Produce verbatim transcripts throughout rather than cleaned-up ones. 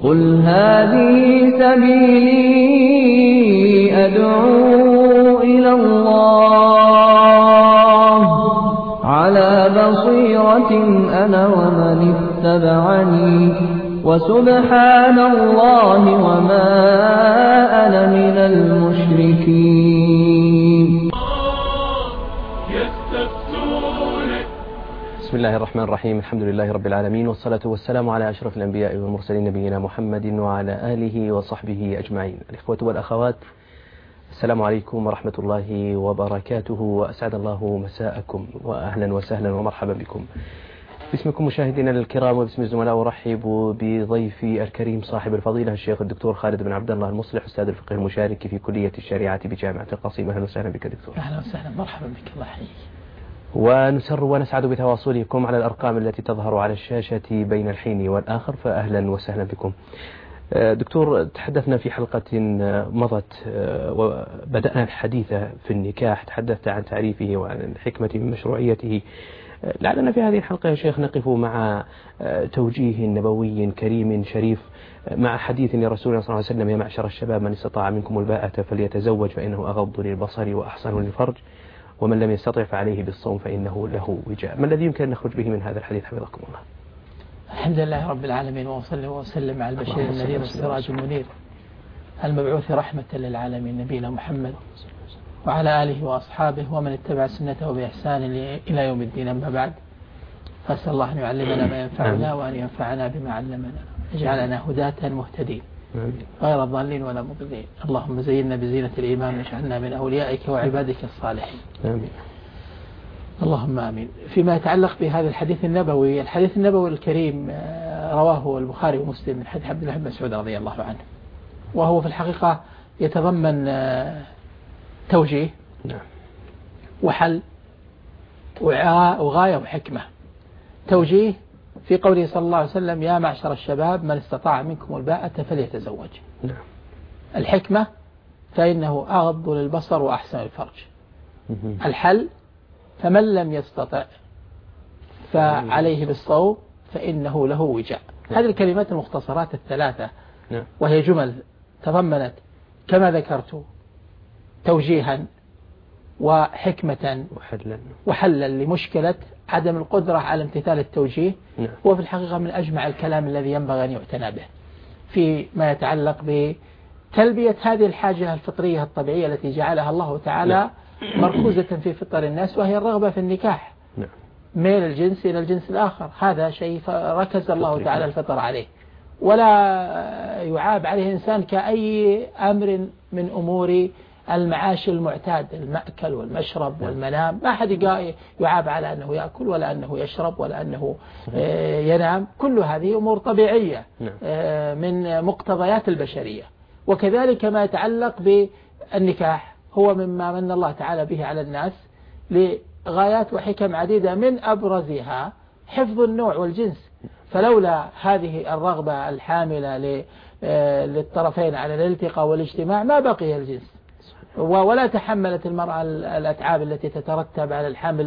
قل هذه سبيلي أدعو إلى الله على بصيرة أنا ومن اتبعني وسبحان الله وما أنا من المشركين. بسم الله الرحمن الرحيم. الحمد لله رب العالمين، والصلاة والسلام على أشرف الأنبياء والمرسلين نبينا محمد وعلى آله وصحبه أجمعين. الإخوة والأخوات، السلام عليكم ورحمة الله وبركاته، وأسعد الله مساءكم، وأهلا وسهلا ومرحبا بكم. باسمكم مشاهدينا الكرام وباسم الزملاء أرحب بضيفي الكريم صاحب الفضيلة الشيخ الدكتور خالد بن عبد الله المصلح، أستاذ الفقه المشارك في كلية الشريعة بجامعة القصيم. أهلا وسهلا بك دكتور. أهلا وسهلا، مرحبا بك، الله يحييك. ونسر ونسعد بتواصلكم على الأرقام التي تظهر على الشاشة بين الحين والآخر، فأهلا وسهلا بكم. دكتور، تحدثنا في حلقة مضت وبدأنا الحديث في النكاح، تحدثت عن تعريفه وعن الحكمة من مشروعيته. لعلنا في هذه الحلقة يا شيخ نقف مع توجيه نبوي كريم شريف، مع حديث لرسولنا صلى الله عليه وسلم: يا معشر الشباب من استطاع منكم الباءة فليتزوج فإنه أغض للبصر وأحسن للفرج، ومن لم يستطع فعليه بالصوم فإنه له وجاء. ما الذي يمكن أن نخرج به من هذا الحديث حفظكم الله؟ الحمد لله رب العالمين، وصلى وسلم على البشير النذير والسراج المنير المبعوث رحمة للعالمين نبينا محمد وعلى آله وأصحابه ومن اتبع سنته بإحسان إلى يوم الدين. أما بعد، فأسأل الله أن يعلمنا ما ينفعنا وأن ينفعنا بما علمنا، يجعلنا هداة مهتدين غير ضالين ولا مضلين. اللهم زينا بزينة الإيمان واجعلنا من أوليائك وعبادك الصالحين. آمين. اللهم آمين. فيما يتعلق بهذا الحديث النبوي، الحديث النبوي الكريم رواه البخاري ومسلم من حديث عبد الله بن مسعود رضي الله عنه، وهو في الحقيقة يتضمن توجيه وحل وغاية وحكمة. توجيه في قوله صلى الله عليه وسلم: يا معشر الشباب من استطاع منكم الباءة فليتزوج. الحكمة: فإنه أغض للبصر وأحسن الفرج. الحل: فمن لم يستطع فعليه بالصوم فإنه له وجاء. هذه الكلمات المختصرات الثلاثة، وهي جمل تضمنت كما ذكرت توجيها وحكمة وحلا, وحلا لمشكلة عدم القدرة على امتثال التوجيه. هو في الحقيقة من أجمع الكلام الذي ينبغي أن يعتنى به فيما يتعلق بتلبية هذه الحاجة الفطرية الطبيعية التي جعلها الله تعالى مركوزة في فطر الناس، وهي الرغبة في النكاح، ميل الجنس إلى الجنس الآخر. هذا شيء ركز الله تعالى الفطر عليه، ولا يعاب عليه إنسان كأي أمر من أمور المعاش المعتاد، المأكل والمشرب والمنام. ما أحد يعاب على أنه يأكل ولا أنه يشرب ولا أنه ينام. كل هذه أمور طبيعية من مقتضيات البشرية. وكذلك ما يتعلق بالنكاح هو مما من الله تعالى به على الناس لغايات وحكم عديدة، من أبرزها حفظ النوع والجنس. فلولا هذه الرغبة الحاملة للطرفين على الالتقاء والاجتماع ما بقي الجنس، ولا تحملت المرأة الأتعاب التي تترتب على الحمل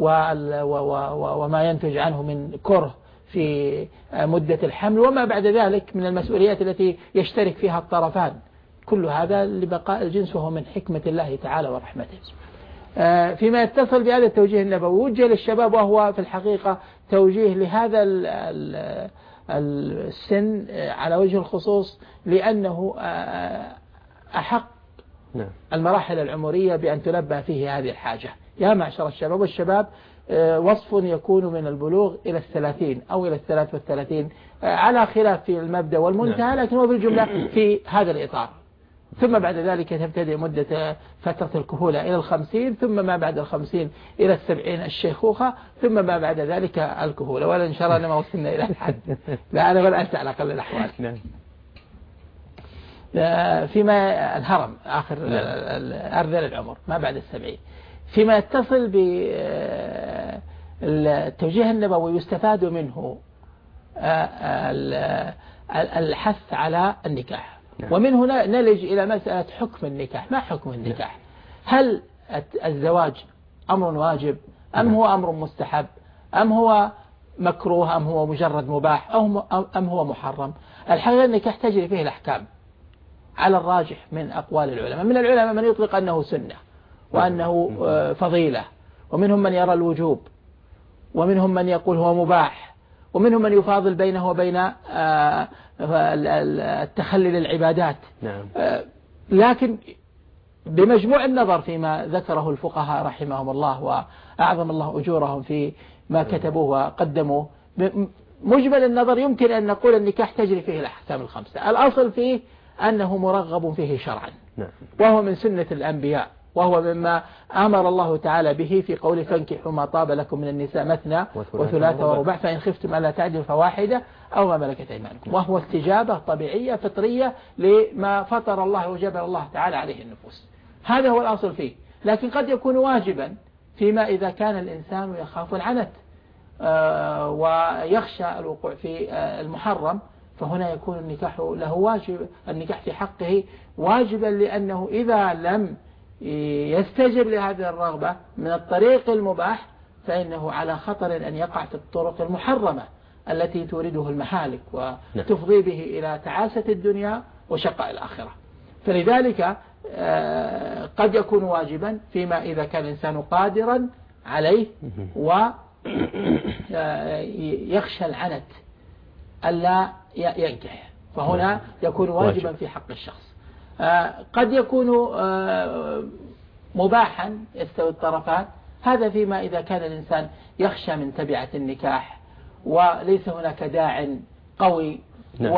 وما ينتج عنه من كره في مدة الحمل، وما بعد ذلك من المسؤوليات التي يشترك فيها الطرفان. كل هذا لبقاء الجنس، وهو من حكمة الله تعالى ورحمته. فيما يتصل بهذا التوجيه النبوي، وجه للشباب، وهو في الحقيقة توجيه لهذا السن على وجه الخصوص، لأنه أحق المراحل العمرية بأن تلبى فيه هذه الحاجة. يا معشر الشباب، والشباب وصف يكون من البلوغ إلى الثلاثين أو إلى الثلاث والثلاثين، على خلاف في المبدأ والمنتهى، لكن هو بالجملة في هذا الإطار. ثم بعد ذلك تبتدئ مدة فترة الكهولة إلى الخمسين، ثم ما بعد الخمسين إلى السبعين الشيخوخة، ثم ما بعد ذلك الكهولة. ولا إن شاء الله ما وصلنا إلى الحد، لا أنا ولا أنت على أقل الأحوال. فيما الهرم آخر أرذل العمر ما بعد السبعين. فيما يتصل بالتوجيه النبوي يستفاد منه الحث على النكاح، ومن هنا نلج إلى مسألة حكم النكاح. ما حكم النكاح؟ هل الزواج أمر واجب أم هو أمر مستحب أم هو مكروه أم هو مجرد مباح أم هو محرم؟ الحقيقة النكاح تجري فيه الأحكام على الراجح من أقوال العلماء. من العلماء من يطلق أنه سنة وأنه فضيلة، ومنهم من يرى الوجوب، ومنهم من يقول هو مباح، ومنهم من يفاضل بينه وبين التخلي للعبادات. لكن بمجموع النظر فيما ذكره الفقهاء رحمهم الله وأعظم الله أجورهم في ما كتبوه وقدموه، مجمل النظر يمكن أن نقول النكاح تجري فيه الأحكام الخمسة. الأصل فيه أنه مرغب فيه شرعا، وهو من سنة الأنبياء، وهو مما أمر الله تعالى به في قوله فانكحوا ما طاب لكم من النساء مثنى وثلاث ورباع فإن خفتم ألا تعدلوا فواحدة أو ما ملكت أيمانكم، وهو استجابة طبيعية فطرية لما فطر الله وجبل الله تعالى عليه النفوس. هذا هو الأصل فيه. لكن قد يكون واجبا فيما إذا كان الإنسان يخاف العنت آه ويخشى الوقوع في آه المحرم، فهنا يكون النكاح له واجب، النكاح في حقه واجبا، لأنه إذا لم يستجب لهذه الرغبة من الطريق المباح فإنه على خطر أن يقع في الطرق المحرمة التي تورده المهالك وتفضي به إلى تعاسة الدنيا وشقاء الآخرة. فلذلك قد يكون واجبا فيما إذا كان الإنسان قادرا عليه ويخشى العنت ألا ينكح، فهنا يكون واجبا في حق الشخص. قد يكون مباحا يستوي الطرفان، هذا فيما إذا كان الإنسان يخشى من تبعة النكاح وليس هناك داع قوي. نعم.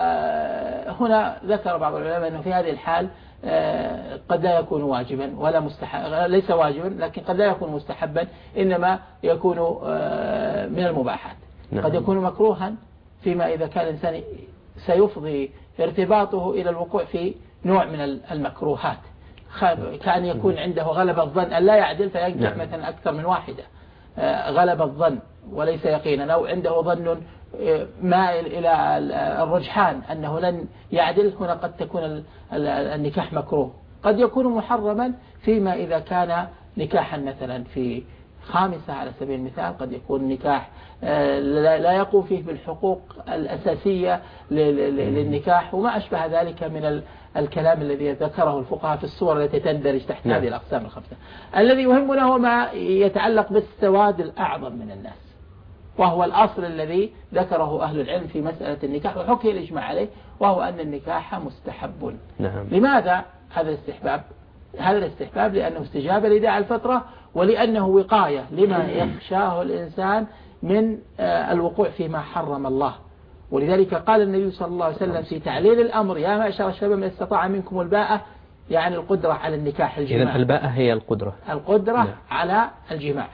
وهنا ذكر بعض العلماء أنه في هذه الحال قد لا يكون واجبا ولا مستحب، ليس واجبا لكن قد لا يكون مستحبا، إنما يكون من المباحات. نعم. قد يكون مكروها فيما إذا كان الإنسان سيفضي ارتباطه إلى الوقوع في نوع من المكروهات، كان يكون عنده غلبة الظن أن لا يعدل فينكح مثلا أكثر من واحدة، غلبة الظن وليس يقينا، أو عنده ظن مائل إلى الرجحان أنه لن يعدل، هنا قد تكون النكاح مكروه. قد يكون محرما فيما إذا كان نكاحا مثلا في خامسة على سبيل المثال، قد يكون نكاح لا يقوم فيه بالحقوق الأساسية للنكاح وما أشبه ذلك من الكلام الذي ذكره الفقهاء في الصور التي تندرج تحت هذه الأقسام الخمسة. الذي يهمنا هو ما يتعلق بالسواد الأعظم من الناس، وهو الأصل الذي ذكره أهل العلم في مسألة النكاح وحكي الإجماع عليه، وهو أن النكاح مستحب. نعم. لماذا هذا الاستحباب؟ هذا الاستحباب لأنه استجابة لداعي الفطرة، ولأنه وقاية لما يخشاه الإنسان من الوقوع فيما حرم الله. ولذلك قال النبي صلى الله عليه وسلم في تعليل الأمر يا معشر الشباب من استطاع منكم الباءة، يعني القدرة على النكاح الجماع. إذن الباءة هي القدرة القدرة نعم. على الجماع.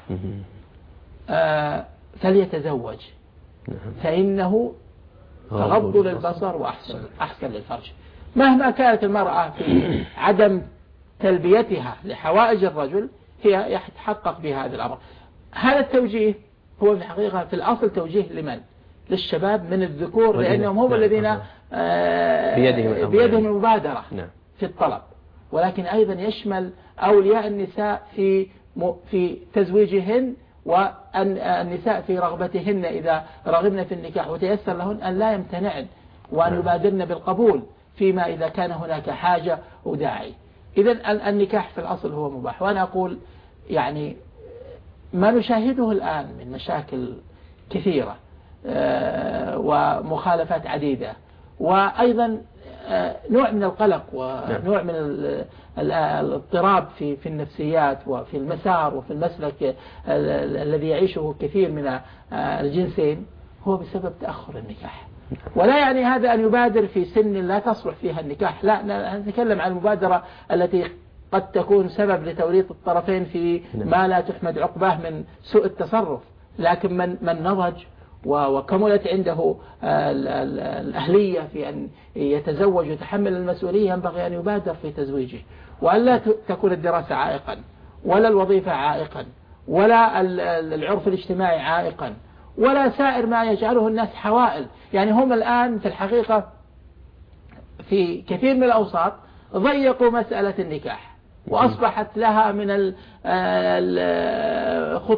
آه فليتزوج نعم. فإنه تغض للبصر وأحسن أحسن للفرج. مهما كانت المرأة في عدم تلبيتها لحوائج الرجل هي يتحقق بهذا الأمر. هذا التوجيه هو في الحقيقة في الأصل توجيه لمن؟ للشباب من الذكور، لأنهم هم الذين آه بيدهم, بيدهم المبادرة نعم. في الطلب، ولكن أيضا يشمل أولياء النساء في في تزويجهن، والنساء في رغبتهن إذا رغبن في النكاح وتيسر لهن أن لا يمتنعن وأن يبادرن بالقبول فيما إذا كان هناك حاجة وداعي. إذن النكاح في الأصل هو مباح. وأنا أقول يعني ما نشاهده الآن من مشاكل كثيرة ومخالفات عديدة، وأيضا نوع من القلق ونوع من الاضطراب في في النفسيات وفي المسار وفي المسلك الذي يعيشه كثير من الجنسين، هو بسبب تأخر النكاح. ولا يعني هذا أن يبادر في سن لا تصلح فيها النكاح، لا، نتكلم عن المبادرة التي قد تكون سبب لتوريط الطرفين في ما لا تحمد عقباه من سوء التصرف. لكن من من نضج وكملت عنده الأهلية في أن يتزوج ويتحمل المسؤولية ينبغي أن يبادر في تزويجه، وألا تكون الدراسة عائقا ولا الوظيفة عائقا ولا العرف الاجتماعي عائقا ولا سائر ما يجعله الناس حوائل. يعني هم الآن في الحقيقة في كثير من الأوساط ضيقوا مسألة النكاح، وأصبحت لها من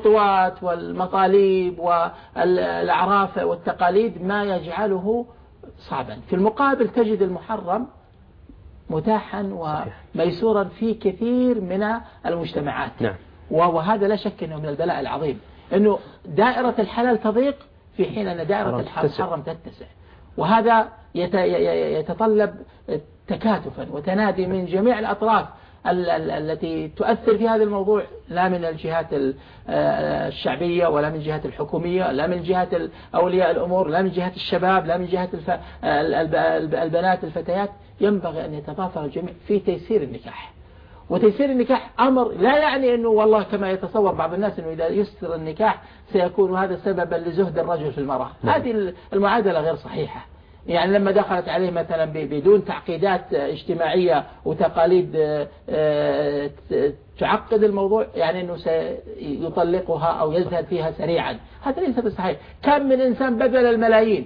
الخطوات والمطالب والأعراف والتقاليد ما يجعله صعبا. في المقابل تجد المحرم متاحا وميسورا في كثير من المجتمعات. نعم. وهذا لا شك أنه من البلاء العظيم، أنه دائرة الحلال تضيق في حين أن دائرة الحرام تتسع، وهذا يتطلب تكاتفا وتنادي من جميع الأطراف التي تؤثر في هذا الموضوع، لا من الجهات الشعبية ولا من الجهات الحكومية، لا من جهات أولياء الأمور، لا من جهات الشباب، لا من جهات البنات الفتيات. ينبغي أن يتضافر الجميع في تيسير النكاح. وتيسير النكاح أمر لا يعني أنه والله كما يتصور بعض الناس أنه إذا يسر النكاح سيكون هذا سببا لزهد الرجل في المرأة. هذه المعادلة غير صحيحة. يعني لما دخلت عليه مثلا بدون تعقيدات اجتماعية وتقاليد تعقد الموضوع، يعني أنه سيطلقها أو يزهد فيها سريعا، هذا ليس بصحيح. كم من إنسان بذل الملايين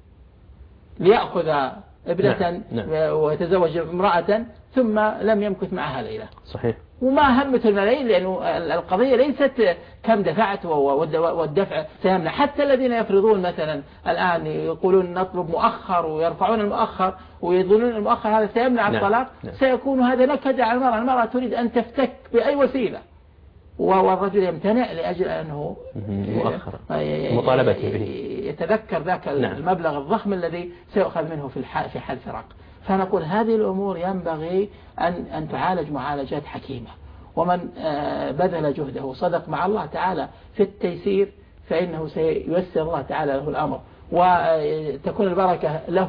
ليأخذ ابنة ويتزوج امرأة ثم لم يمكث معها ليلة. صحيح. وما همت الملايين، لأنه القضية ليست كم دفعت والدفع سيمنع. حتى الذين يفرضون مثلا الآن يقولون نطلب مؤخر ويرفعون المؤخر ويظنون المؤخر هذا سيمنع الطلاق، سيكون هذا نكد على المرأة. المرأة تريد أن تفتك بأي وسيلة، والرجل يمتنع لأجل أنه مؤخر مطالبته به، يتذكر ذاك المبلغ الضخم الذي سيؤخذ منه في في حال فراق. فنقول هذه الأمور ينبغي أن أن تعالج معالجات حكيمة، ومن بذل جهده وصدق مع الله تعالى في التيسير فإنه سييسر الله تعالى له الأمر، وتكون البركة له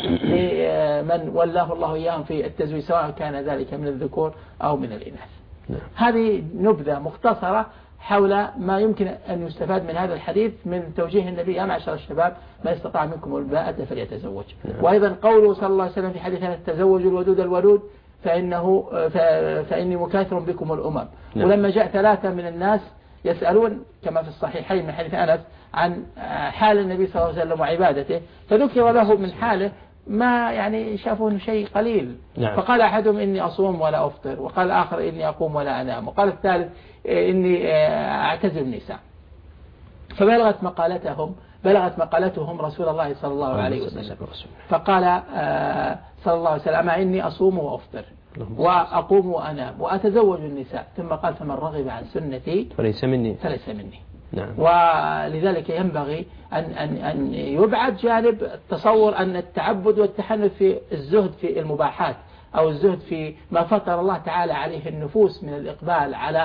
ومن ولاه الله إياهم في التزويج، سواء كان ذلك من الذكور أو من الإناث. هذه نبذة مختصرة حول ما يمكن أن يستفاد من هذا الحديث من توجيه النبي: يا معشر الشباب ما استطاع منكم الباءة فليتزوج. وأيضا قوله صلى الله عليه وسلم في حديث: تزوجوا الودود الولود فإنه فإني مكاثر بكم الأمم. ولما جاء ثلاثة من الناس يسألون كما في الصحيحين من حديث أنس عن حال النبي صلى الله عليه وسلم وعبادته، فذكر له من حاله ما يعني شافوه شيء قليل. نعم. فقال أحدهم: إني أصوم ولا أفطر، وقال الآخر: إني أقوم ولا أنام، وقال الثالث: إني أعتزل النساء. فبلغت مقالتهم بلغت مقالتهم رسول الله صلى الله عليه وسلم، فقال صلى الله عليه وسلم: أما إني أصوم وأفطر وأقوم وأنام وأتزوج النساء، ثم قال: فمن رغب عن سنتي فليس مني فليس مني. نعم. ولذلك ينبغي أن, أن, أن يبعد جانب التصور أن التعبد والتحنث في الزهد في المباحات أو الزهد في ما فطر الله تعالى عليه النفوس من الإقبال على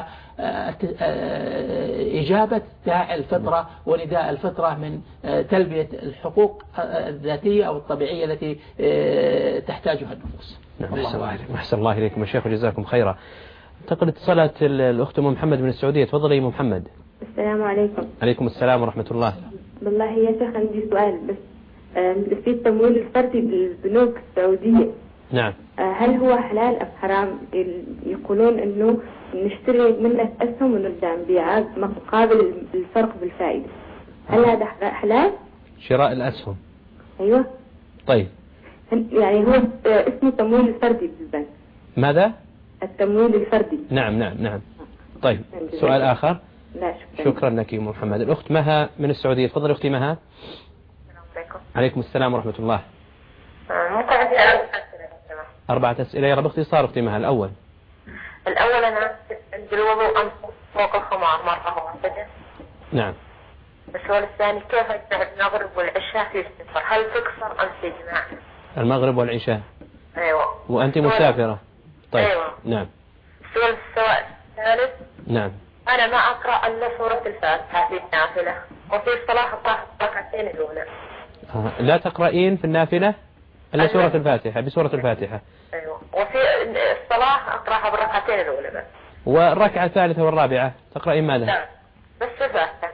إجابة داعي الفطرة ونداء الفطرة من تلبية الحقوق الذاتية أو الطبيعية التي تحتاجها النفوس. نعم. أحسن الله إليكم يا شيخ وجزاكم خيرا. انتقل اتصالات الأخت أم محمد من السعودية. تفضلي أم محمد. السلام عليكم. عليكم السلام ورحمة الله. بالله يا شيخ عندي سؤال بس. في التمويل الفردي بالبنوك السعودية، نعم، هل هو حلال أم حرام؟ يقولون إنه نشتري منك أسهم ونرجع نبيعها مقابل الفرق بالفائدة، هل هذا حلال؟ شراء الأسهم. أيوة. طيب. يعني هو اسمه تمويل الفردي بالبنك. ماذا؟ التمويل الفردي. نعم نعم نعم. طيب، سؤال آخر. لا شكرا. شكرا لك يا محمد. الأخت مها من السعودية. تفضل أختي مها. السلام عليكم. عليكم السلام ورحمة الله. ممكن عندي أربعة أسئلة. أربعة أسئلة يا رب باختصار أختي مها. الأول الأول أنا عند الوضوء أمسك فوق الخمار مرة واحدة. نعم. السؤال الثاني: كيف أجمع المغرب والعشاء في السفر؟ هل تكسر أم تجمع؟ المغرب والعشاء. أيوة. وأنت مسافرة. طيب. أيوة. نعم. السؤال الثالث: نعم. أنا ما أقرأ إلا سورة الفاتحة في النافلة، وفي الصلاة أقرأ ركعتين الأولى. آه. لا تقرأين في النافلة إلا سورة الفاتحة بسورة الفاتحة. أيوة. وفي الصلاة أقرأها بالركعتين الأولى بس. والركعة الثالثة والرابعة تقرأين ماذا؟ لا بس الفاتحة.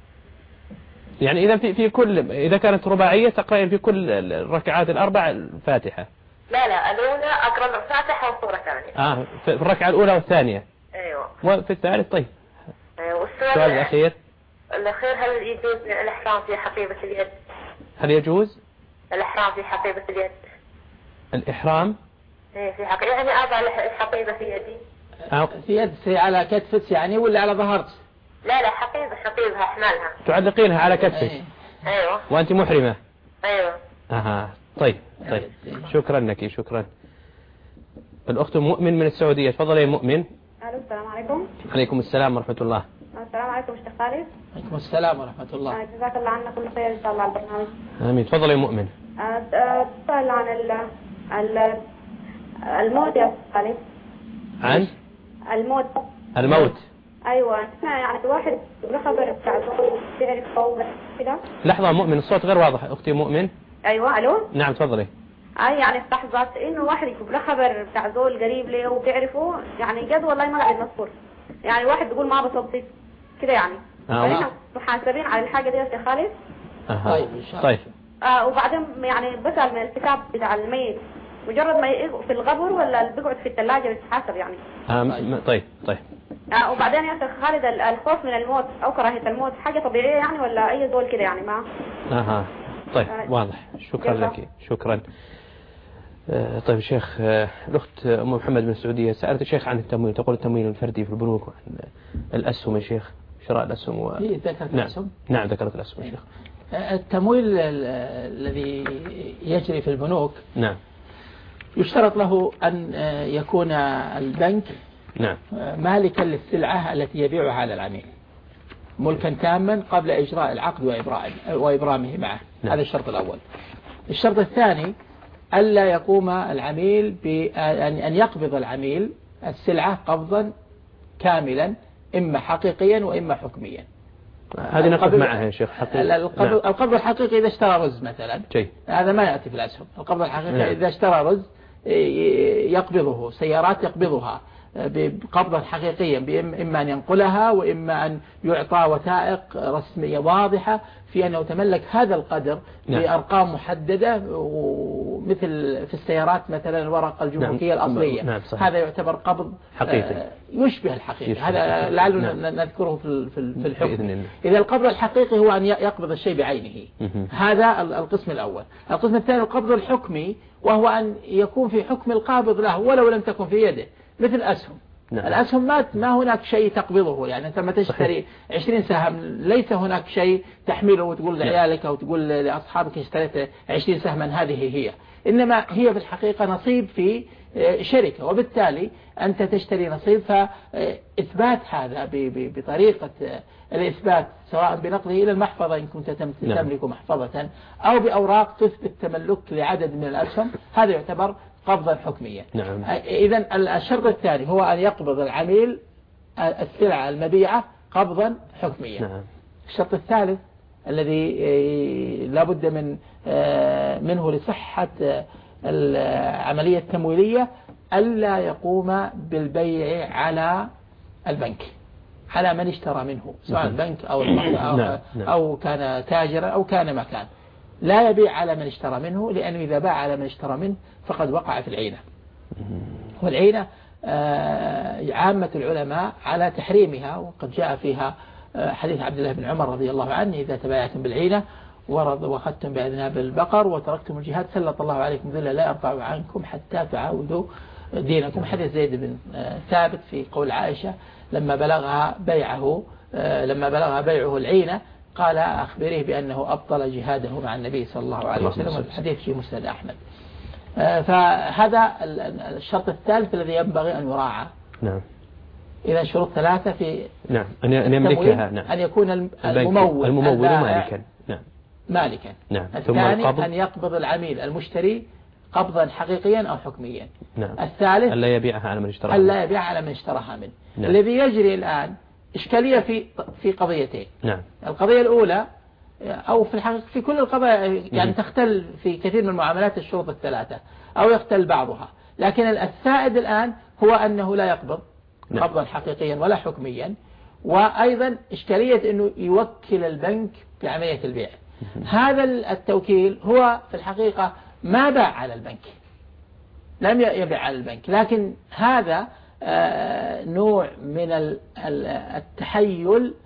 يعني إذا في في كل إذا كانت رباعية تقرأين في كل الركعات الأربع الفاتحة. لا لا الأولى أقرأ الفاتحة وصورة ثانية. آه في الركعة الأولى والثانية. أيوة. وفي الثالث. طيب. أيوة. والسؤال الأخير. الأخير: هل يجوز الإحرام في حقيبة اليد؟ هل يجوز الإحرام في حقيبة اليد؟ الإحرام؟ إيه في حقيبة، يعني أضع الحقيبة في يدي. أو في يد على كتفك يعني ولا على ظهرك؟ لا لا حقيبة حقيبها أحملها. تعلقينها على كتفك. أيوة. وأنت محرمة. أيوة. أها. طيب طيب شكرا لك شكرا. الأخت مؤمن من السعودية، تفضل يا مؤمن. الو السلام عليكم. عليكم السلام ورحمة الله. السلام عليكم أستاذ خالد. عليكم السلام ورحمة الله. جزاك الله عنا كل خير إن شاء الله على البرنامج. آمين. تفضل يا مؤمن. سؤال عن ال ال الموت يا أستاذ خالد. عن الموت. الموت. أيوة احنا يعني واحد خبر بتاع زوج بيعرف أو كده. لحظة مؤمن الصوت غير واضح أختي مؤمن. أيوة ألو. نعم تفضلي. أي يعني استحضرت إنه واحد يجيب له خبر بتاع زول قريب له وبيعرفه يعني جد والله ما قاعد نذكر يعني واحد بيقول ما بصدق كده يعني. آه. محاسبين على الحاجة دي يا أستاذ خالد. أها. طيب إن شاء الله. طيب. آه وبعدين يعني بسأل من الكتاب بتاع الميت مجرد ما يقف في القبر ولا اللي بيقعد في الثلاجة بيتحاسب يعني. آه طيب طيب. آه وبعدين يا أستاذ خالد الخوف من الموت أو كراهية الموت حاجة طبيعية يعني ولا أي زول كده يعني ما. أها. طيب آه. واضح. شكرا جزا. لك شكرا. آه طيب شيخ، آه الأخت أم محمد من السعودية سألت الشيخ عن التمويل، تقول التمويل الفردي في البنوك وعن الأسهم يا شيخ، شراء الأسهم و... إيه ذكرت نعم. الأسهم؟ نعم ذكرت الأسهم يا شيخ. التمويل الذي يجري في البنوك نعم يشترط له أن يكون البنك نعم مالكا للسلعة التي يبيعها على العميل ملكا تاما قبل إجراء العقد وإبرامه معه. نعم. هذا الشرط الأول. الشرط الثاني ألا يقوم العميل بأن يقبض العميل السلعة قبضا كاملا إما حقيقيا وإما حكميا. هذه نقف معها يا شيخ. القبض, نعم. القبض الحقيقي إذا اشترى رز مثلا جي. هذا ما يأتي في الأسهم. القبض الحقيقي نعم. إذا اشترى رز يقبضه، سيارات يقبضها بقبضا حقيقيا، إما أن ينقلها وإما أن يعطى وثائق رسمية واضحة في أنه تملك هذا القدر نعم. بأرقام محددة، ومثل في السيارات مثلا الورقة الجمركية نعم. الأصلية نعم. هذا يعتبر قبض حقيقي يشبه الحقيقي. هذا لعله نعم. نذكره في في الحكم. إذا القبض الحقيقي هو أن يقبض الشيء بعينه. هذا القسم الأول. القسم الثاني القبض الحكمي، وهو أن يكون في حكم القابض له ولو لم تكن في يده، مثل الأسهم. نعم. الأسهم ما ما هناك شيء تقبضه، يعني أنت ما تشتري عشرين سهم ليس هناك شيء تحمله وتقول لعيالك أو تقول لأصحابك اشتريت عشرين سهما هذه هي، إنما هي في الحقيقة نصيب في شركة، وبالتالي أنت تشتري نصيب. فإثبات هذا بطريقة الإثبات سواء بنقله إلى المحفظة إن كنت تملك محفظة أو بأوراق تثبت تملك لعدد من الأسهم، هذا يعتبر قبضا حكميا. نعم. إذن الشرط الثاني هو أن يقبض العميل السلعة المبيعة قبضا حكميا. نعم. الشرط الثالث الذي لا بد من منه لصحة العملية التمويلية ألا يقوم بالبيع على البنك، على من اشترى منه سواء البنك أو أو, نعم. أو كان تاجرا أو كان مكان. لا يبيع على من اشترى منه، لأنه إذا باع على من اشترى منه فقد وقع في العينة. والعينة عامة العلماء على تحريمها، وقد جاء فيها حديث عبد الله بن عمر رضي الله عنه: إذا تبايعتم بالعينة وأخذتم بأذناب البقر وتركتم الجهاد سلط الله عليكم ذلا لا يرفع عنكم حتى تعاودوا دينكم. حديث زيد بن ثابت في قول عائشة لما بلغها بيعه لما بلغها بيعه العينة قال أخبريه بأنه أبطل جهاده مع النبي صلى الله عليه وسلم، والحديث في مسند أحمد. فهذا الشرط الثالث الذي ينبغي أن يراعى. نعم. إذا شروط ثلاثة في نعم أن يملكها. نعم. أن يكون الممول الممول مالكا. نعم. مالكا. نعم. الثاني أن يقبض العميل المشتري قبضا حقيقيا أو حكميا. نعم. الثالث ألا يبيعها على من اشتراها ألا يبيعها على من اشتراها منه. نعم. الذي يجري الآن إشكالية في في قضيتين. نعم. القضية الأولى أو في الحقيقة في كل القضايا يعني تختل في كثير من المعاملات الشروط الثلاثة أو يختل بعضها، لكن السائد الآن هو أنه لا يقبض قبضا حقيقيا ولا حكميا، وأيضا إشكالية أنه يوكل البنك بعملية البيع. هذا التوكيل هو في الحقيقة ما باع على البنك، لم يبيع على البنك، لكن هذا نوع من التحيل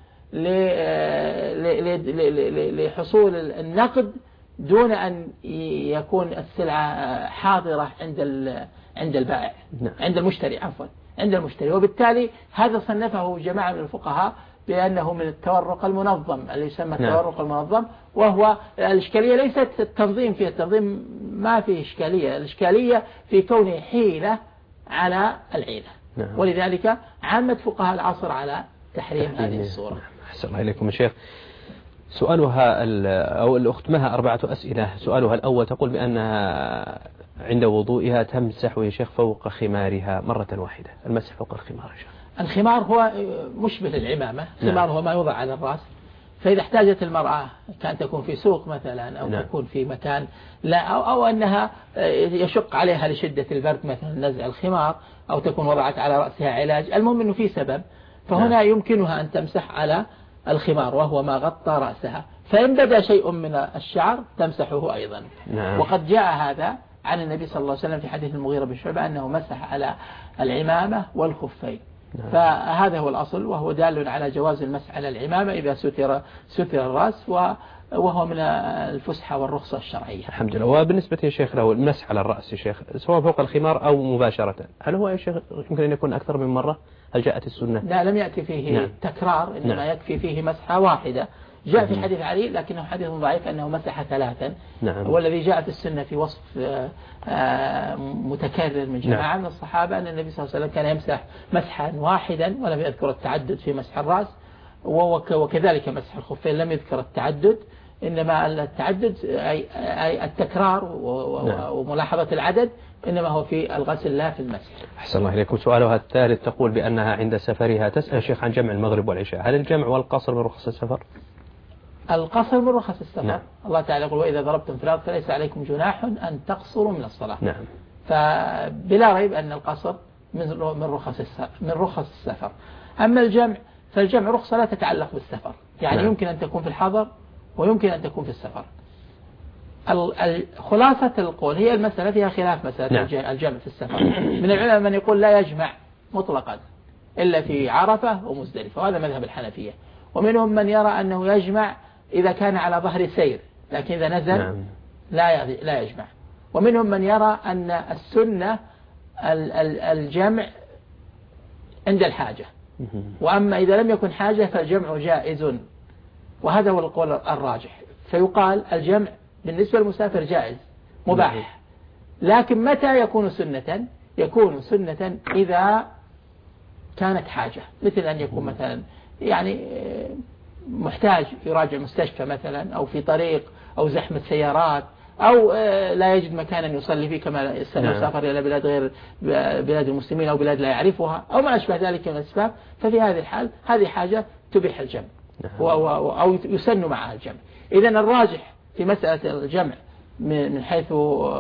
لحصول النقد دون أن يكون السلعة حاضرة عند عند البائع عند المشتري عفوا عند المشتري. وبالتالي هذا صنفه جماعة من الفقهاء بأنه من التورق المنظم اللي يسمى التورق المنظم، وهو الإشكالية ليست التنظيم فيه، التنظيم ما فيه إشكالية، الإشكالية في كونه حيلة على العيلة. نعم. ولذلك عامة فقهاء العصر على تحريم هذه الصورة. أحسن الله إليكم يا شيخ. سؤالها أو الأخت مها أربعة أسئلة. سؤالها الأول تقول بأنها عند وضوئها تمسح يا شيخ فوق خمارها مرة واحدة. المسح فوق الخمار يا شيخ. الخمار هو مشبه العمامة. الخمار نعم. هو ما يوضع على الرأس، فإذا احتاجت المرأة كان تكون في سوق مثلا أو نعم. تكون في مكان لا أو, أو أنها يشق عليها لشدة البرد مثلا نزع الخمار، أو تكون وضعت على رأسها علاج، المهم أنه في سبب، فهنا نعم. يمكنها أن تمسح على الخمار وهو ما غطى رأسها، فإن بدا شيء من الشعر تمسحه أيضا. نعم. وقد جاء هذا عن النبي صلى الله عليه وسلم في حديث المغيرة بن شعبة أنه مسح على العمامة والخفين. نعم. فهذا هو الأصل، وهو دال على جواز المسح على العمامة إذا ستر ستر الرأس، وهو من الفسحة والرخصة الشرعية. الحمد لله. وبالنسبة يا شيخ له المسح على الرأس يا شيخ سواء فوق الخمار أو مباشرة، هل هو يا شيخ يمكن أن يكون أكثر من مرة؟ هل جاءت السنة؟ لا، لم يأتي فيه نعم. تكرار، إنما نعم. يكفي فيه مسحة واحدة. جاء في حديث علي لكنه حديث ضعيف أنه مسح ثلاثا. نعم. والذي جاء في السنة في وصف متكرر من جماعة نعم. من الصحابة أن النبي صلى الله عليه وسلم كان يمسح مسحا واحدا ولم يذكر التعدد في مسح الرأس، وكذلك مسح الخفين لم يذكر التعدد، إنما التعدد أي التكرار وملاحظة العدد، إنما هو في الغسل لا في المسح. أحسن الله إليكم. سؤالها الثالث تقول بأنها عند سفرها تسأل شيخ عن جمع المغرب والعشاء، هل الجمع والقصر من رخص السفر؟ القصر من رخص السفر. نعم. الله تعالى يقول وإذا ضربتم في الأرض فليس عليكم جناح أن تقصروا من الصلاة. نعم. فبلا ريب أن القصر من من رخص من رخص السفر. أما الجمع فالجمع رخصة لا تتعلق بالسفر، يعني نعم. يمكن أن تكون في الحضر ويمكن أن تكون في السفر. خلاصة القول هي المسألة فيها خلاف مسألة نعم. الجمع في السفر. من العلماء من يقول لا يجمع مطلقا إلا في عرفة ومزدلفة، وهذا مذهب الحنفية. ومنهم من يرى أنه يجمع إذا كان على ظهر سير، لكن إذا نزل نعم. لا لا يجمع. ومنهم من يرى أن السنة الجمع عند الحاجة، وأما إذا لم يكن حاجة فالجمع جائز، وهذا هو القول الراجح. فيقال الجمع بالنسبة للمسافر جائز مباح، لكن متى يكون سنة؟ يكون سنة إذا كانت حاجة، مثل أن يكون مثلا يعني محتاج يراجع مستشفى مثلا، أو في طريق، أو زحمة سيارات، أو لا يجد مكانا يصلي فيه كما يسافر إلى بلاد غير بلاد المسلمين أو بلاد لا يعرفها أو ما أشبه ذلك من الأسباب. ففي هذه الحال هذه حاجة تبيح الجمع أو يسن معها الجمع. إذن الراجح في مسألة الجمع من حيث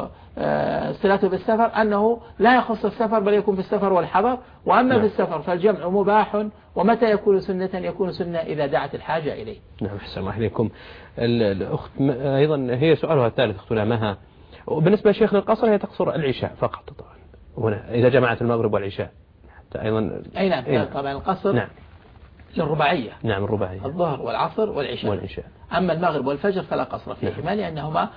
صلاته بالسفر أنه لا يخص السفر بل يكون في السفر والحضر. وأما نعم. في السفر فالجمع مباح، ومتى يكون سنة؟ يكون سنة إذا دعت الحاجة إليه. نعم. أحسن الله إليكم. الأخت أيضا هي سؤالها الثالث أختنا مها، وبالنسبة لشيخ القصر هي تقصر العشاء فقط طبعا هنا إذا جمعت المغرب والعشاء حتى أيضا. أي نعم. إيه؟ طبعا القصر نعم. للرباعية. نعم الرباعية، الظهر والعصر والعشاء. والعشاء. أما المغرب والفجر فلا قصر فيهما نعم. لأنهما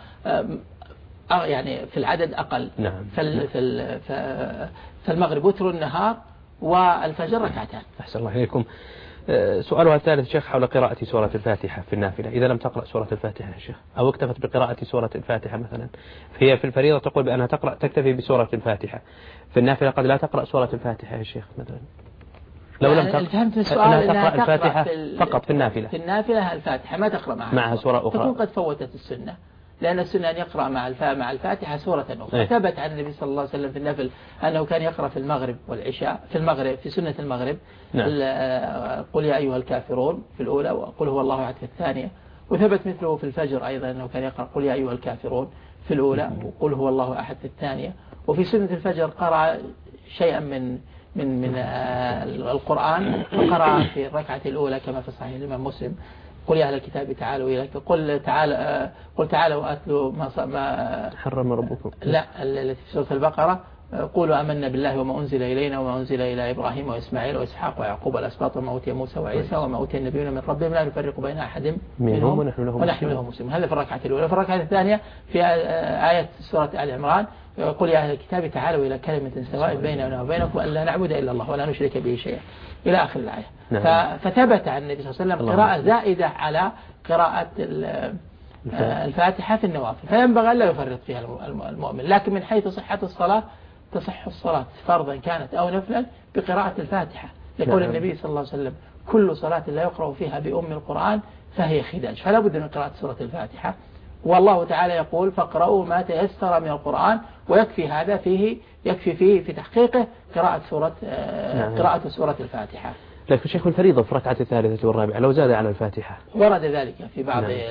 يعني في العدد أقل. نعم. فال فال فالمغرب وتر النهار والفجر ركعتان. أحسن الله إليكم. سؤالها الثالث شيخ حول قراءة سورة الفاتحة في النافلة، إذا لم تقرأ سورة الفاتحة يا شيخ أو اكتفت بقراءة سورة الفاتحة مثلا، فهي في الفريضة تقول بأنها تقرأ تكتفي بسورة الفاتحة، في النافلة قد لا تقرأ سورة الفاتحة يا شيخ مثلا، لو لم تقرأ فهمت السؤال أنها تقرأ الفاتحة في فقط في النافلة. في النافلة الفاتحة ما تقرأ معها معها سورة أخرى، تكون قد فوتت السنة، لأن السنة أن يقرأ مع مع الفاتحة سورة أخرى. ايه؟ ثبت عن النبي صلى الله عليه وسلم في النفل أنه كان يقرأ في المغرب والعشاء، في المغرب في سنة المغرب نعم. قل يا أيها الكافرون في الأولى، وقل هو الله أحد في الثانية. وثبت مثله في الفجر أيضا أنه كان يقرأ قل يا أيها الكافرون في الأولى وقل هو الله أحد في الثانية. وفي سنة الفجر قرأ شيئا من من من القرآن، فقرأ في الركعة الأولى كما في صحيح الإمام مسلم قل يا أهل الكتاب تعالوا إليك، قل تعالى قل تعالوا أتلوا ما ما حرم ربكم، لا التي في سورة البقرة قولوا آمنا بالله وما أنزل إلينا وما أنزل إلى إبراهيم وإسماعيل وإسحاق ويعقوب الأسباط وما أوتي موسى وعيسى وما أوتي النبيون من ربهم لا نفرق بين أحد منهم ونحن له مسلمون. هذا في الركعة الأولى. في الركعة الثانية في آية سورة آل عمران يقول يا أهل الكتاب تعالوا إلى كلمة سواء بيننا وبينكم أن لا نعبد إلا الله ولا نشرك به شيئا إلى آخر الآية. نعم. فثبت عن النبي صلى الله عليه وسلم قراءة زائدة على قراءة الفاتحة في النوافل، فينبغي ألا يفرط فيها المؤمن. لكن من حيث صحة الصلاة تصح الصلاة فرضا كانت أو نفلا بقراءة الفاتحة، يقول نعم. النبي صلى الله عليه وسلم كل صلاة لا يقرأ فيها بأم القرآن فهي خداج، فلا بد من قراءة سورة الفاتحة. والله تعالى يقول فاقرأوا ما تيسر من القرآن، ويكفي هذا فيه يكفي فيه في تحقيقه قراءة سورة نعم. قراءة سورة الفاتحة. لكن شيخ الفريضة في الركعة الثالثة والرابعة لو زاد على الفاتحة ورد ذلك في بعض نعم.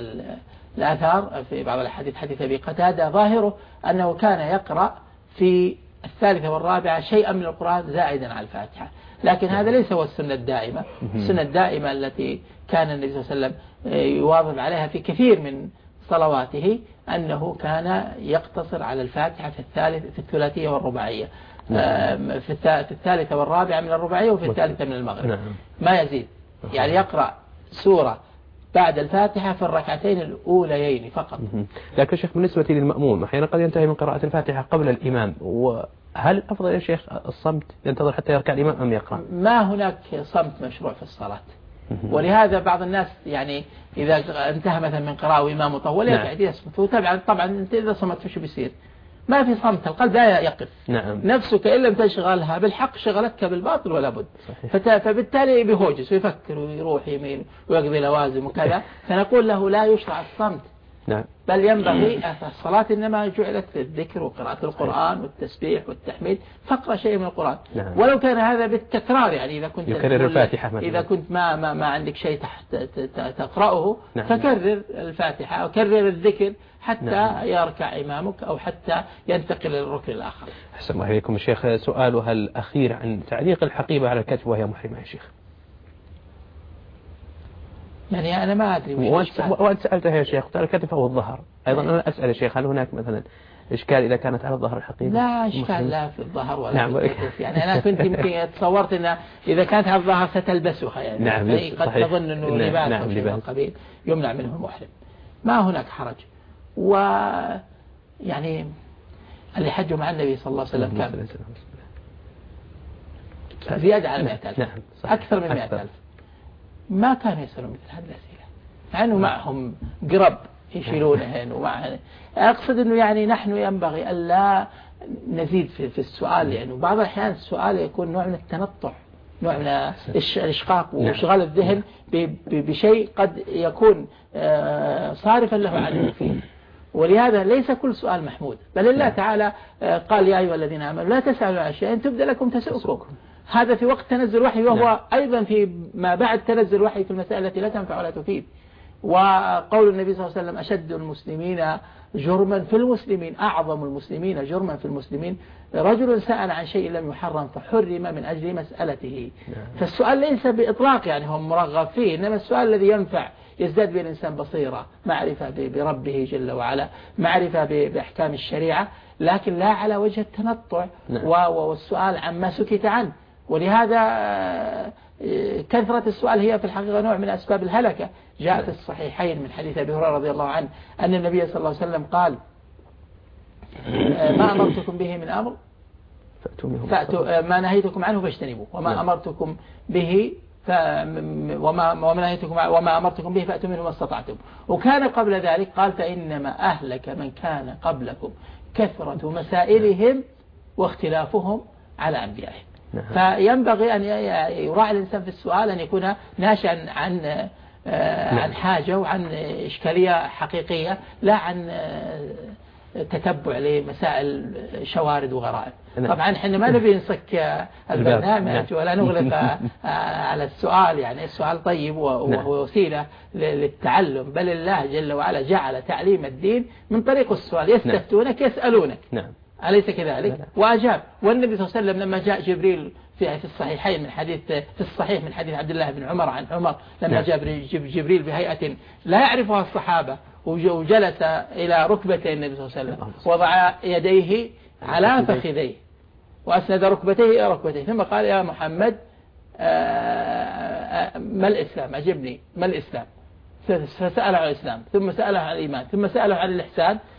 الآثار في بعض الحديث حديث أبي قتادة ظاهره أنه كان يقرأ في الثالثة والرابعة شيئا من القرآن زائدا على الفاتحة، لكن هذا ليس هو السنة الدائمة. السنة الدائمة التي كان النبي صلى الله عليه وسلم يواظب عليها في كثير من صلواته أنه كان يقتصر على الفاتحة في الثالث في الثلاثية والرباعية، في الثالثة والرابعة من الرباعية وفي الثالثة من المغرب، ما يزيد، يعني يقرأ سورة بعد الفاتحة في الركعتين الأوليين فقط. لكن شيخ بالنسبة للمأموم أحيانا قد ينتهي من قراءة الفاتحة قبل الإمام، وهل أفضل يا شيخ الصمت ينتظر حتى يركع الإمام أم يقرأ؟ ما هناك صمت مشروع في الصلاة، ولهذا بعض الناس يعني إذا انتهى مثلا من قراءة وإمام مطول يقعد يصمت، وطبعا طبعا أنت إذا صمت فش بيصير؟ ما في صمت، القلب لا يقف. نعم. نفسك إن لم تشغلها بالحق شغلتك بالباطل ولا بد. فبالتالي بيهوجس ويفكر ويروح يمين ويقضي لوازم وكذا، فنقول له لا يشرع الصمت. نعم. بل ينبغي الصلاة إنما جعلت للذكر وقراءة القرآن والتسبيح والتحميد، فاقرأ شيء من القرآن. نعم. ولو كان هذا بالتكرار، يعني إذا كنت يكرر الفاتحة مثلا. إذا كنت ما ما ما عندك شيء تحت تقرأه نعم. فكرر الفاتحة أو كرر الذكر حتى نعم. يركع إمامك أو حتى ينتقل للركن الآخر. أحسن الله إليكم الشيخ. سؤالها الأخير عن تعليق الحقيبة على الكتف وهي محرمة يا شيخ. يعني أنا ما أدري وأنت سألتها يا شيخ قال الكتف أو الظهر أيضا. أنا أسأل يا شيخ هل هناك مثلا إشكال إذا كانت على الظهر الحقيبة؟ لا إشكال لا في الظهر ولا نعم. في الكتف. يعني أنا كنت يمكن تصورت أن إذا كانت على الظهر ستلبسها، يعني نعم قد صحيح. تظن أنه نعم لباس نعم أو قبيل يمنع منه المحرم، ما هناك حرج. و يعني اللي حجوا مع النبي صلى الله عليه وسلم كان زيادة على مئة ألف نعم أكثر من مئة ألف، ما كانوا يسألون مثل هذه الأسئلة مع أنه معهم قرب يشيلونهن ومعهن. أقصد أنه يعني نحن ينبغي ألا نزيد في, في السؤال، لأنه يعني بعض الأحيان السؤال يكون نوع من التنطع، نوع من الإشقاق وإشغال الذهن بشيء قد يكون صارفا له عن المفيد، ولهذا ليس كل سؤال محمود. بل الله تعالى قال يا أيها الذين آمنوا لا تسألوا عن شيء إن تبدأ لكم تسؤكم. هذا في وقت تنزل الوحي، وهو نعم. أيضا في ما بعد تنزل الوحي في المسائل التي لا تنفع ولا تفيد. وقول النبي صلى الله عليه وسلم أشد المسلمين جرما في المسلمين أعظم المسلمين جرما في المسلمين رجل سأل عن شيء لم يحرم فحرم من أجل مسألته. نعم. فالسؤال ليس بإطلاق يعني هم مرغب فيه، إنما السؤال الذي ينفع يزداد به الإنسان بصيرة، معرفة بربه جل وعلا، معرفة بأحكام الشريعة، لكن لا على وجه التنطع. نعم. والسؤال عما سكت عنه. ولهذا كثرة السؤال هي في الحقيقة نوع من أسباب الهلكة. جاء في الصحيحين من حديث أبي هريرة رضي الله عنه أن النبي صلى الله عليه وسلم قال ما أمرتكم به من أمر فأتوا ما نهيتكم عنه فاجتنبوه وما أمرتكم به وما وما نهيتكم وما أمرتكم به فأتوا منه ما استطعتم. وكان قبل ذلك قال فإنما أهلك من كان قبلكم كثرة مسائلهم واختلافهم على أنبيائهم. فينبغي أن يراعي الإنسان في السؤال أن يكون ناشئا عن عن حاجة وعن إشكالية حقيقية، لا عن تتبع لمسائل شوارد وغرائب. طبعا احنا ما نبي نسك البرنامج ولا نغلق على السؤال، يعني السؤال طيب وهو وسيلة للتعلم، بل الله جل وعلا جعل تعليم الدين من طريق السؤال، يستفتونك يسألونك. نعم. أليس كذلك؟ وأجاب. والنبي صلى الله عليه وسلم لما جاء جبريل في في الصحيحين من حديث في الصحيح من حديث عبد الله بن عمر عن عمر لما جاء جبريل بهيئة لا يعرفها الصحابة وجلس إلى ركبتي النبي صلى الله عليه وسلم وضع يديه على فخذيه وأسند ركبتيه إلى ركبتيه ثم قال يا محمد ما الإسلام؟ أجبني ما الإسلام؟ فسأله عن الإسلام ثم سأله عن الإيمان ثم سأله عن الإحسان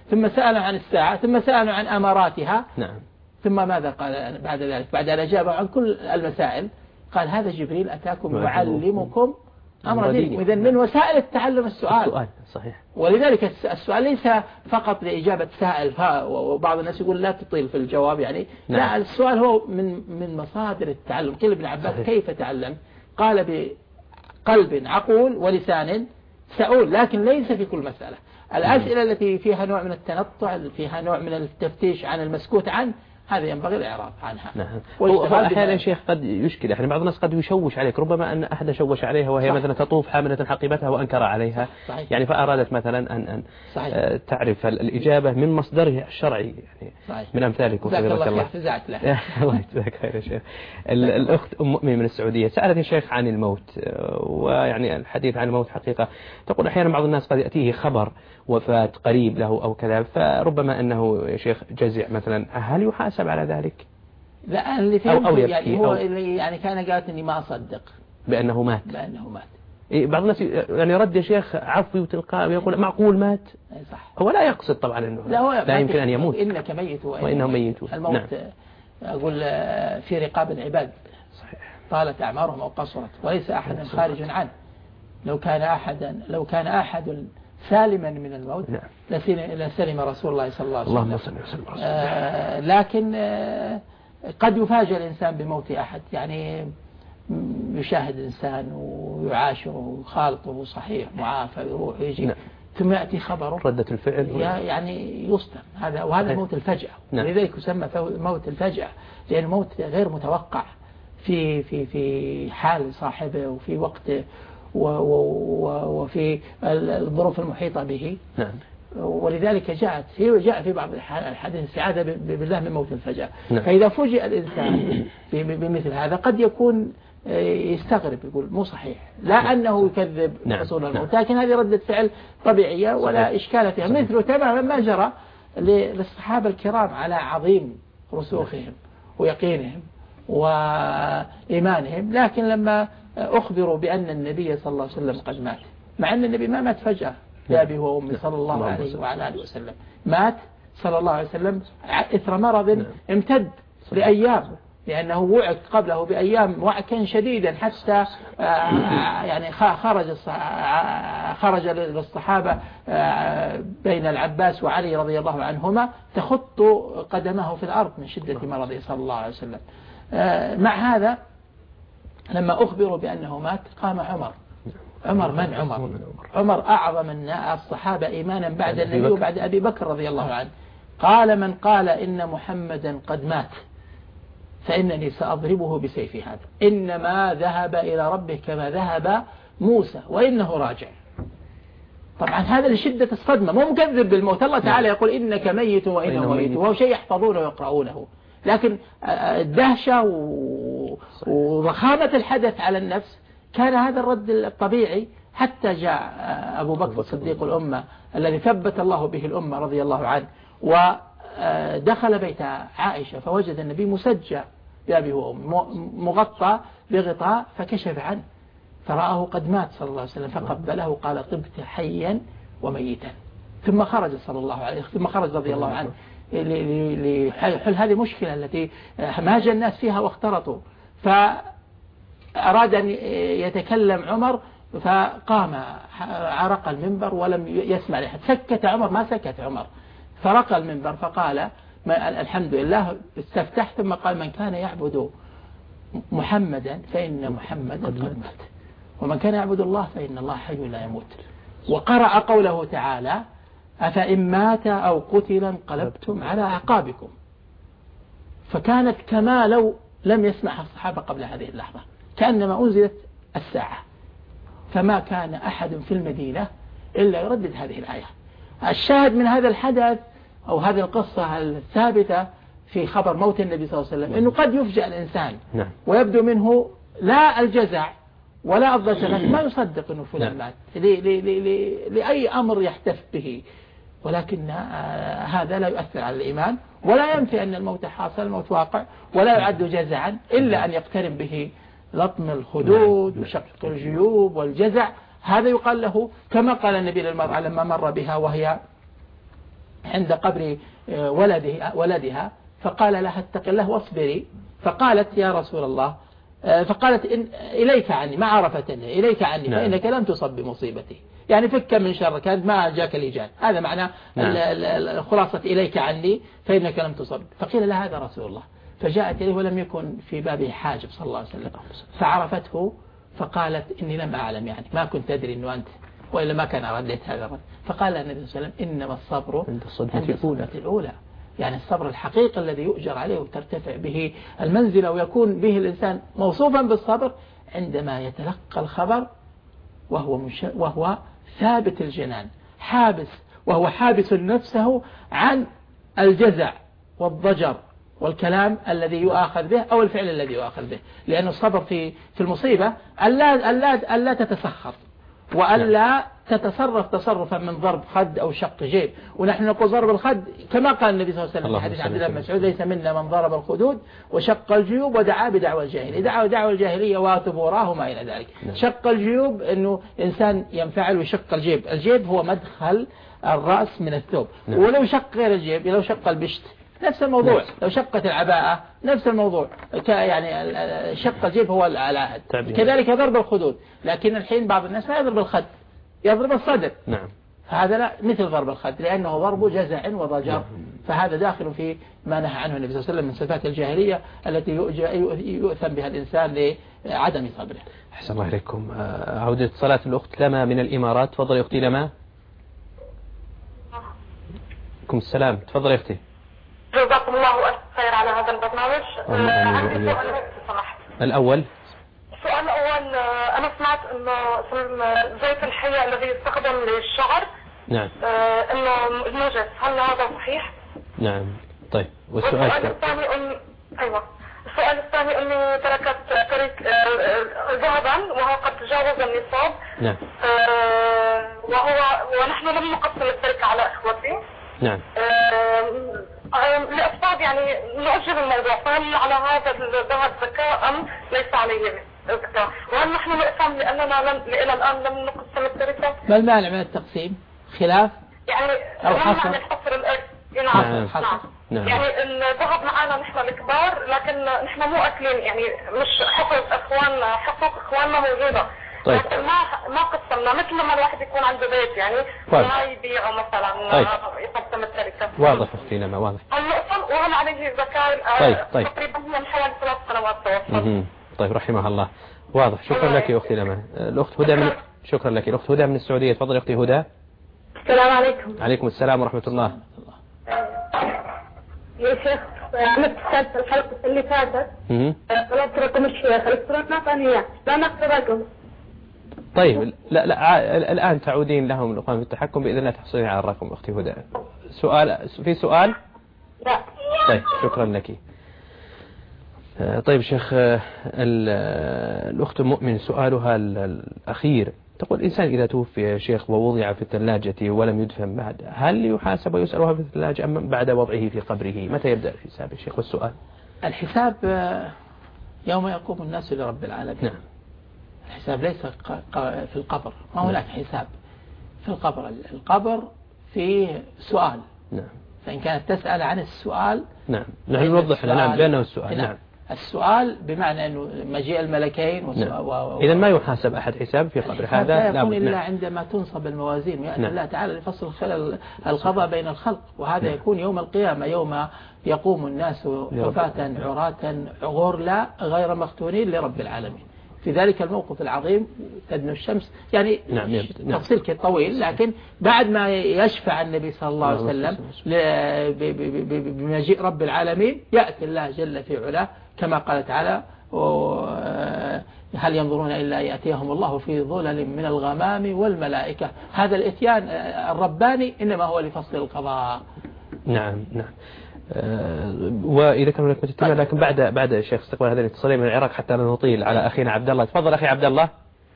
ثم سألوا عن الساعة ثم سألوا عن أماراتها. نعم. ثم ماذا قال بعد ذلك بعد أن أجاب عن كل المسائل؟ قال هذا جبريل أتاكم يعلمكم أمر دينكم. إذن من وسائل التعلم السؤال. السؤال صحيح. ولذلك السؤال ليس فقط لإجابة سائل، وبعض الناس يقول لا تطيل في الجواب يعني. نعم. لا، السؤال هو من من مصادر التعلم. قيل ابن عباس صحيح. كيف تعلم؟ قال بقلب عقول ولسان سؤول، لكن ليس في كل مسألة. الأسئلة التي فيها نوع من التنطع، فيها نوع من التفتيش عن المسكوت عنه، هذا ينبغي الإعراض عنها. نعم. أحيانا شيخ قد يشكل، يعني بعض الناس قد يشوش عليك، ربما أن أحد شوش عليها وهي صح. مثلا تطوف حاملة حقيبتها وأنكر عليها صحيح. يعني فأرادت مثلا أن أن صحيح. تعرف الإجابة من مصدرها الشرعي، يعني صحيح. من أمثالكم. جزاك الله خير. فزعت له. الله يجزاك خير يا شيخ. الأخت أم مؤمن من السعودية سألت الشيخ عن الموت، ويعني الحديث عن الموت حقيقة تقول أحيانا بعض الناس قد يأتيه خبر وفاة قريب له أو كذا، فربما أنه يا شيخ جزع مثلا، هل يحاسب على ذلك؟ لا، اللي فيه أو يعني هو اللي يعني كان قالت إني ما أصدق بأنه مات بأنه مات. إيه بعض الناس يعني رد يا شيخ عفوي وتلقائي ويقول معقول مات. صح. هو لا يقصد طبعا إنه لا, هو لا يمكن أن يموت. إنك ميت وإنهم ميتون. الموت نعم. أقول في رقاب العباد صحيح. طالت أعمارهم أو قصرت وليس أحد خارج عنه. لو كان أحدا لو كان أحد سالما من الموت نعم. لسلم رسول الله صلى الله عليه وسلم. اللهم صل وسلم. آه لكن آه قد يفاجأ الإنسان بموت أحد، يعني يشاهد إنسان ويعاشره وخالطه صحيح معافى يروح يجي نعم. ثم يأتي خبره ردة الفعل يعني يصدم هذا، وهذا موت الفجأة نعم. ولذلك يسمى موت الفجأة، لأنه موت غير متوقع في في في حال صاحبه وفي وقته وفي الظروف المحيطة به نعم. ولذلك جاءت في جاء في بعض الحديث الاستعاذة بالله من موت الفجأة نعم. فإذا فوجئ الإنسان بمثل هذا قد يكون يستغرب، يقول مو صحيح، لا أنه يكذب نعم. حصول الموت، لكن هذه ردة فعل طبيعية ولا صحيح. إشكال فيها، مثل تماما ما جرى للصحابة الكرام على عظيم رسوخهم ويقينهم وإيمانهم، لكن لما أخبروا بأن النبي صلى الله عليه وسلم قد مات، مع أن النبي ما مات فجأة بأبي وأمي صلى الله عليه وعلى آله وسلم، مات صلى الله عليه وسلم إثر مرض امتد لأيام، لأنه وعك قبله بأيام وعكا شديدا حتى يعني خرج خرج للصحابة بين العباس وعلي رضي الله عنهما تخط قدمه في الأرض من شدة مرضه صلى الله عليه وسلم. مع هذا لما أخبروا بأنه مات قام عمر. عمر من عمر؟ عمر أعظم الصحابة إيمانا بعد النبي وبعد أبي بكر رضي الله عنه. قال من قال إن محمدا قد مات فإنني سأضربه بسيفي هذا، إنما ذهب إلى ربه كما ذهب موسى وإنه راجع. طبعا هذا لشدة الصدمة، مو مكذب بالموت، الله تعالى يقول إنك ميت وإنه ميت، وهو شيء يحفظونه ويقرؤونه، لكن الدهشة وضخامة الحدث على النفس كان هذا الرد الطبيعي، حتى جاء أبو بكر الصديق الأمة الذي ثبت الله به الأمة رضي الله عنه، ودخل بيت عائشة فوجد النبي مسجى بأبيه وأمه مغطى بغطاء، فكشف عنه فرآه قد مات صلى الله عليه وسلم، فقبله وقال طبت حيا وميتا. ثم خرج صلى الله عليه ثم خرج رضي الله عنه لحل هذه المشكلة التي ماج الناس فيها واختلطوا. فأراد أن يتكلم عمر فقام عرق المنبر ولم يسمع لأحد، سكت عمر ما سكت عمر، فرق المنبر فقال الحمد لله استفتح، ثم قال من كان يعبد محمدا فإن محمدا قد مات، ومن كان يعبد الله فإن الله حي لا يموت. وقرأ قوله تعالى أفإن مات أو قتل انقلبتم على أعقابكم، فكانت كما لو لم يسمعها الصحابة قبل هذه اللحظة، كأنما أنزلت الساعة، فما كان أحد في المدينة إلا يردد هذه الآية. الشاهد من هذا الحدث أو هذه القصة الثابتة في خبر موت النبي صلى الله عليه وسلم أنه قد يفجأ الإنسان ويبدو منه لا الجزع ولا الضجر، ما يصدق أنه فلان مات لأي أمر يحتف به، ولكن هذا لا يؤثر على الإيمان ولا ينفي أن الموت حاصل، الموت واقع، ولا يعد جزعا إلا أن يقترن به لطم الخدود وشق الجيوب والجزع. هذا يقال له كما قال النبي للمرأة لما مر بها وهي عند قبر ولده ولدها فقال لها اتق الله واصبري، فقالت يا رسول الله، فقالت إن إليك عني، ما عرفت إنه إليك عني نعم. فإنك لم تصب بمصيبتي، يعني فك من شر كانت ما جاك الإيجاد، هذا معنى نعم. خلاصة إليك عني فإنك لم تصب. فقيل لها هذا رسول الله، فجاءت إليه ولم يكن في بابه حاجب صلى الله عليه وسلم، فعرفته فقالت إني لم أعلم، يعني ما كنت أدري أنه أنت، وإلا ما كان رديت هذا الرد. فقال النبي صلى الله عليه وسلم إنما الصبر عند الصدمة الأولى، يعني الصبر الحقيقي الذي يؤجر عليه وترتفع به المنزلة ويكون به الإنسان موصوفا بالصبر عندما يتلقى الخبر وهو, مش... وهو ثابت الجنان حابس، وهو حابس نفسه عن الجزع والضجر والكلام الذي يؤاخذ به أو الفعل الذي يؤاخذ به، لأن الصبر في في المصيبة ألا, ألا, ألا تتسخط وألا تتصرف تصرفا من ضرب خد أو شق جيب. ونحن نقول ضرب الخد كما قال النبي صلى الله عليه وسلم في حديث عبد الله بن مسعود ليس منا من ضرب الخدود وشق الجيوب ودعا بدعوى الجاهلية، دعا دعوى الجاهلية وثبوراه وما إلى ذلك. شق الجيوب أنه إنسان ينفعل ويشق الجيب، الجيب هو مدخل الرأس من الثوب، ولو شق غير الجيب، لو شق البشت نفس الموضوع، لو شقت العباءة نفس الموضوع، يعني شق الجيب هو العلاهد. كذلك ضرب الخدود، لكن الحين بعض الناس ما يضرب الخد، يضرب الصدر. نعم. هذا لا مثل ضرب الخد، لأنه ضرب جزع وضجر. نعم. فهذا داخل في ما نهى عنه النبي صلى الله عليه وسلم من صفات الجاهلية التي يؤثم بها الإنسان لعدم صبره. أحسن الله إليكم. عودة صلاة الأخت لما من الإمارات. تفضل يا أختي لما. عليكم السلام. تفضل يا أختي. جزاكم الله ألف خير على هذا البرنامج. عندي سؤال سمحت. الأول. السؤال الأول، أنا سمعت إنه زيت الحية الذي يستخدم للشعر نعم إنه نجس، هل هذا صحيح؟ نعم. طيب والسؤال الثاني أن... أيوة السؤال الثاني إنه تركت ترك ذهبا وهو قد تجاوز النصاب. نعم. وهو ونحن لم نقسم التركة على إخوتي. نعم. لأسباب يعني نؤجل الموضوع، فهل على هذا الذهب زكاة أم ليس عليه زكاة؟ وهل نحن نقسم لأننا لم إلى الآن لم نقسم التركة؟ ما المانع من التقسيم؟ خلاف؟ يعني أو حصر؟ يعني حصر الإرث. نعم. نعم. نعم. يعني الذهب معنا نحن الكبار، لكن نحن مو أكلين، يعني مش حقوق إخواننا، حقوق إخواننا موجودة. طيب. لكن ما ما قسمنا، مثل لما الواحد يكون عنده بيت يعني طيب. ما يبيعه مثلا. طيب. يقسم التركة. واضح أختي لما واضح. النقسم وهل عليه زكاة؟ طيب. طيب. تقريبا من حوالي ثلاث سنوات توفى. طيب رحمها الله. واضح. شكرا لك يا أختي لما. الأخت هدى من شكرا لك. الأخت هدى من السعودية. تفضل يا أختي هدى. السلام عليكم. عليكم السلام ورحمة الله. يا شيخ أنا اتصلت الحلقة اللي فاتت طلبت رقم الشيخ، الإلكترون ما أعطاني إياه، لا ناخذ رقم. طيب لا لا الآن تعودين لهم القوام بالتحكم بإذن الله تحصلين على الرقم أختي هدى. سؤال في سؤال؟ لا. طيب شكرا لك. طيب شيخ الأخت مؤمن سؤالها الأخير تقول الإنسان إذا توفي يا شيخ ووضع في الثلاجة ولم يدفن بعد، هل يحاسب ويسألها في الثلاجة أم بعد وضعه في قبره؟ متى يبدأ الحساب يا شيخ؟ والسؤال الحساب يوم يقوم الناس لرب العالمين. نعم. الحساب ليس في القبر، ما هناك حساب في القبر. القبر فيه سؤال. نعم. فإن كانت تسأل عن السؤال نعم نحن نوضح نعم بأنه السؤال. نعم. السؤال بمعنى أنه مجيء الملكين نعم. و... إذا ما يحاسب أحد حساب في قبر هذا لا يكون إلا نعم. عندما تنصب الموازين ويأتي نعم. الله تعالى لفصل خلال القضاء بين الخلق، وهذا نعم. يكون يوم القيامة يوم يقوم الناس حفاة عراة غرلا غير مختونين لرب العالمين. في ذلك الموقف العظيم تدنو الشمس يعني نعم. تفصيل طويل، لكن بعد ما يشفع النبي صلى الله عليه وسلم بمجيء رب العالمين يأتي الله جل في علاه كما قال تعالى هل ينظرون إلا يأتيهم الله في ظلل من الغمام والملائكة. هذا الإتيان الرباني إنما هو لفصل القضاء. نعم نعم. أه وإذا كان هناك متتبع لكن بعد بعد الشيخ استقبال هذه الاتصالين من العراق حتى لا نطيل على أخينا عبد الله. تفضل أخي عبد الله.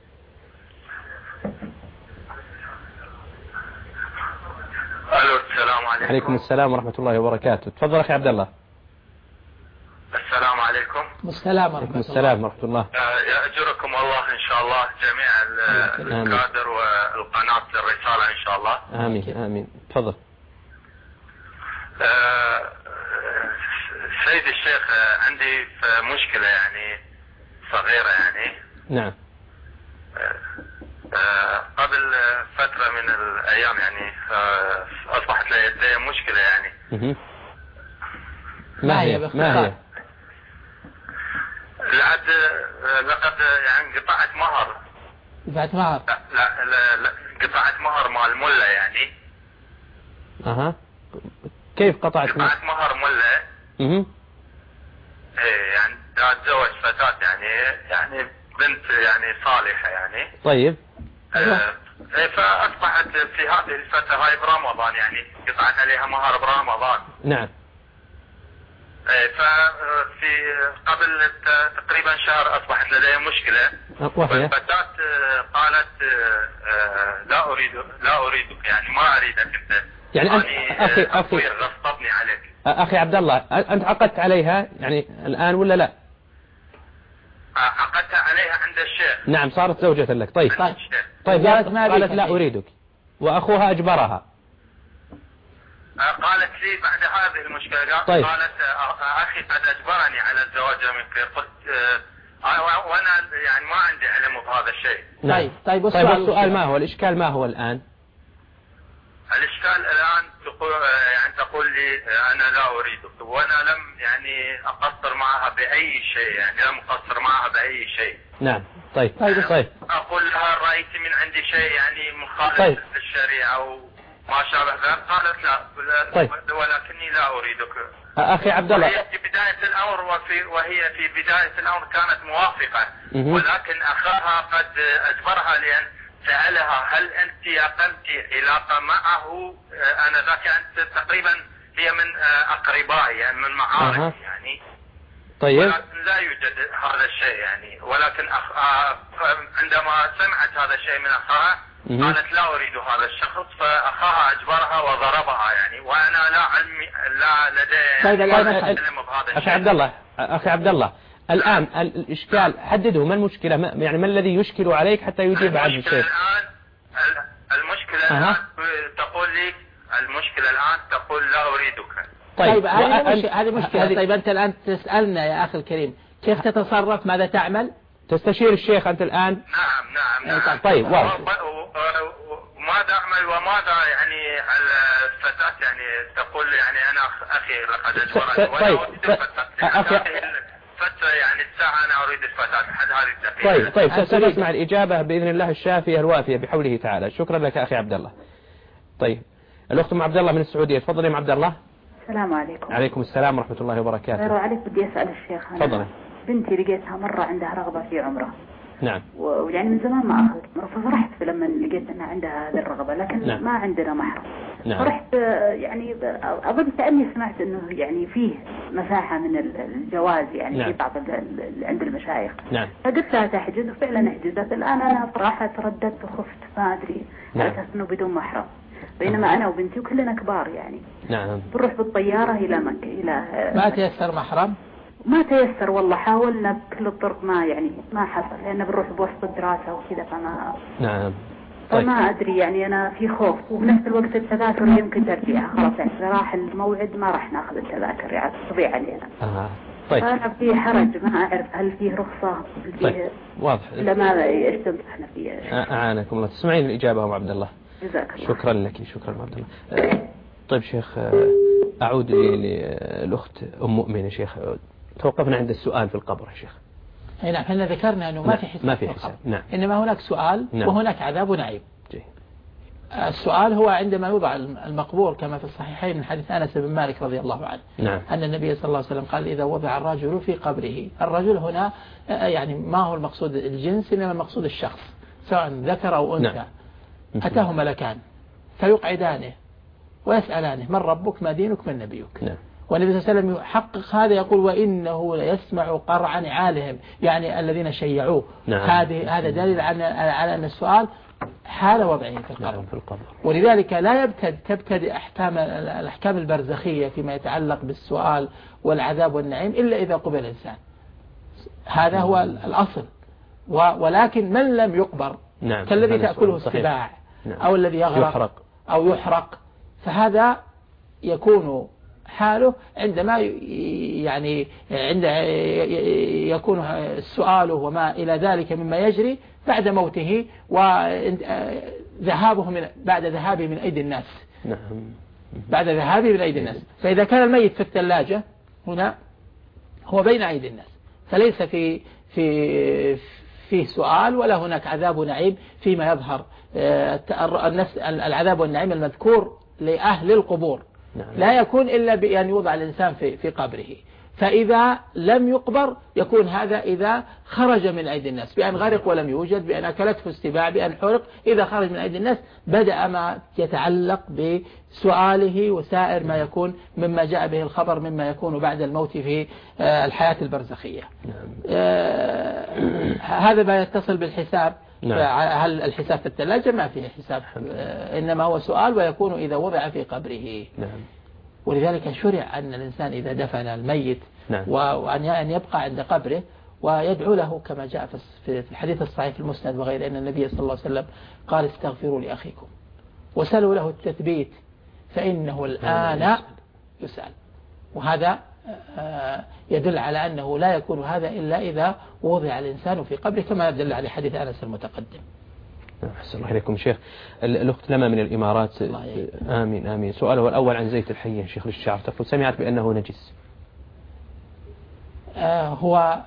ألو السلام عليكم. عليكم السلام ورحمة الله وبركاته. تفضل أخي عبد الله. السلام عليكم. السلام ورحمة الله. السلام ورحمة الله. يأجركم الله إن شاء الله جميع الكادر والقناة للرسالة إن شاء الله. آمين آمين. تفضل. آه سيد الشيخ، عندي مشكلة يعني صغيرة يعني. نعم. آه قبل فترة من الأيام يعني آه أصبحت لدي مشكلة يعني. ما هي ما هي؟ لعد لقد يعني قطعت مهر. قطعت مهر؟ لا لا, لا, لا قطعت مهر مال ملة يعني. أها. كيف قطعت مهر؟ قطعت مهر ملة. اها. ايه يعني اتزوج فتاة يعني يعني بنت يعني صالحة يعني. طيب. آه فأصبحت في هذه الفترة هاي برمضان يعني قطعت عليها مهر برمضان. نعم. ففي قبل تقريبا شهر أصبحت لدي مشكلة. والفتاة قالت لا أريد لا أريدك يعني ما أريدك أنت. يعني أنت أخي أخي غصبني عليك. أخي عبد الله، أنت عقدت عليها يعني الآن ولا لا؟ عقدت عليها عند الشيخ. نعم صارت زوجة لك. طيب طيب, طيب قالت, قالت لا أريدك وأخوها أجبرها. قالت لي بعد هذه المشكلة طيب. قالت أخي قد أجبرني على الزواج منك. قلت أه وأنا يعني ما عندي علم بهذا الشيء. نعم. طيب طيب السؤال, طيب السؤال ما هو الإشكال ما هو الآن؟ الإشكال الآن تقول يعني تقول لي أنا لا أريدك وأنا لم يعني أقصر معها بأي شيء يعني لم أقصر معها بأي شيء. نعم. طيب يعني طيب. أقول لها رأيت من عندي شيء يعني مخالف طيب. للشريعة أو ما شابه ذلك. قالت لا. طيب. ولكني لا أريدك. أخي عبد الله، وهي في بداية الأمر وفي وهي في بداية الأمر كانت موافقة. ولكن أخاها قد أجبرها لأن سألها هل أنت أقمت علاقة معه؟ أنا ذاك أنت تقريبا هي من أقربائي يعني من معارفي أه. يعني. طيب. ولكن لا يوجد هذا الشيء يعني. ولكن أخ... عندما سمعت هذا الشيء من أخاها قالت لا أريد هذا الشخص. فأخاها أجبرها وضربها يعني. وأنا لا علمي لا لدي طيب الآن علم بهذا الشيء. أخي عبد الله أخي عبد الله الآن الإشكال حدده. ما المشكلة ما يعني ما الذي يشكل عليك حتى يجيب عن الشيء؟ الآن المشكلة الآن أه. تقول لي المشكلة الآن تقول لا أريدك. طيب, طيب هذه مش... هذه مشكلة. طيب أنت الآن تسألنا يا أخي الكريم كيف تتصرف ماذا تعمل؟ تستشير الشيخ أنت الآن. نعم نعم نعم. طيب واضح. وماذا أعمل وماذا يعني الفتاة يعني تقول يعني أنا أخي لقد أجبرني وأنا أريد الفتاة. فترة يعني الساعة أنا أريد الفتاة حد هذه الدقيقة. طيب طيب سنسمع الإجابة بإذن الله الشافية الوافية بحوله تعالى. شكرا لك أخي عبد الله. طيب الأخت أم عبد الله من السعودية، تفضلي يا عبد الله. السلام عليكم. عليكم السلام ورحمة الله وبركاته. غير عليك بدي أسأل الشيخ. تفضلي. بنتي لقيتها مرة عندها رغبة في عمره. نعم. ويعني من زمان ما أخذت، ففرحت لما لقيت أنها عندها هذه الرغبة، لكن نعم. ما عندنا محرم. نعم. فرحت يعني أظن كأني سمعت أنه يعني فيه مساحة من الجواز يعني نعم. في بعض عند المشايخ. نعم. فقلت لها تحجز وفعلا حجزت. الآن أنا صراحة ترددت وخفت ما أدري نعم. على أساس أنه بدون محرم، بينما أنا وبنتي وكلنا كبار يعني. نعم. بنروح بالطيارة إلى مكة إلى ما تيسر محرم. ما تيسر والله، حاولنا بكل الطرق ما يعني ما حصل لأنه بنروح بوسط الدراسة وكذا فما. نعم. طيب. فما أدري يعني أنا في خوف، وبنفس الوقت التذاكر يمكن ترجع خلاص يعني إذا راح الموعد ما راح ناخذ التذاكر يعني تضيع علينا. آه. طيب. فأنا في حرج ما أعرف هل فيه رخصة هل فيه. طيب. واضح. لا ما إيش تنصحنا فيه. أعانكم الله. تسمعين الإجابة أم عبد الله. جزاك الله. شكرا لك. شكرا أم عبد الله. طيب شيخ أعود للأخت أم مؤمنة. شيخ توقفنا عند السؤال في القبر يا شيخ. اي نعم احنا ذكرنا انه ما في حساب ما في حساب. نعم. انما هناك سؤال نعم. وهناك عذاب ونعيم. جي. السؤال هو عندما يوضع المقبور كما في الصحيحين من حديث أنس بن مالك رضي الله عنه. نعم. أن النبي صلى الله عليه وسلم قال إذا وضع الرجل في قبره، الرجل هنا يعني ما هو المقصود الجنس إنما المقصود الشخص سواء ذكر أو أنثى. نعم. أتاه ملكان فيقعدانه ويسألانه من ربك ما دينك من نبيك. نعم. والنبي صلى الله عليه وسلم يحقق هذا يقول وإنه ليسمع قرع نعالهم يعني الذين شيعوه. نعم. هذه هذا دليل على على أن السؤال حال وضعه في القبر. نعم في القبر. ولذلك لا يبتد تبتدئ أحكام الأحكام البرزخية فيما يتعلق بالسؤال والعذاب والنعيم إلا إذا قبل الإنسان. هذا هو الأصل. ولكن من لم يقبر نعم. كالذي تأكله السباع. نعم. أو الذي يغرق يحرق. أو يحرق فهذا يكون حاله عندما يعني عند يكون السؤال وما إلى ذلك مما يجري بعد موته وذهابه من بعد ذهابه من أيدي الناس. نعم. بعد ذهابه من أيدي الناس. فإذا كان الميت في الثلاجة هنا هو بين أيدي الناس، فليس في في فيه سؤال ولا هناك عذاب ونعيم فيما يظهر. العذاب والنعيم المذكور لأهل القبور لا يكون إلا بأن يوضع الإنسان في في قبره. فإذا لم يقبر يكون هذا إذا خرج من أيدي الناس بأن غرق ولم يوجد، بأن أكلته السباع، بأن حرق. إذا خرج من أيدي الناس بدأ ما يتعلق بسؤاله وسائر ما يكون مما جاء به الخبر مما يكون بعد الموت في الحياة البرزخية. هذا ما يتصل بالحساب. هل الحساب في الثلاجة؟ ما فيه حساب، إنما هو سؤال ويكون إذا وضع في قبره. ولذلك شرع أن الإنسان إذا دفن الميت وأن يبقى عند قبره ويدعو له كما جاء في الحديث الصحيح في المسند وغيره أن النبي صلى الله عليه وسلم قال استغفروا لأخيكم وسلوا له التثبيت فإنه الآن يسأل. وهذا يدل على أنه لا يكون هذا إلا إذا وضع الإنسان في قبره كما يدل على حديث أنس المتقدم. أحسن الله إليكم شيخ. الأخت لما من الإمارات، آمين آمين. سؤاله الأول عن زيت الحية شيخ للشعر، تقول سمعت بأنه نجس. آه هو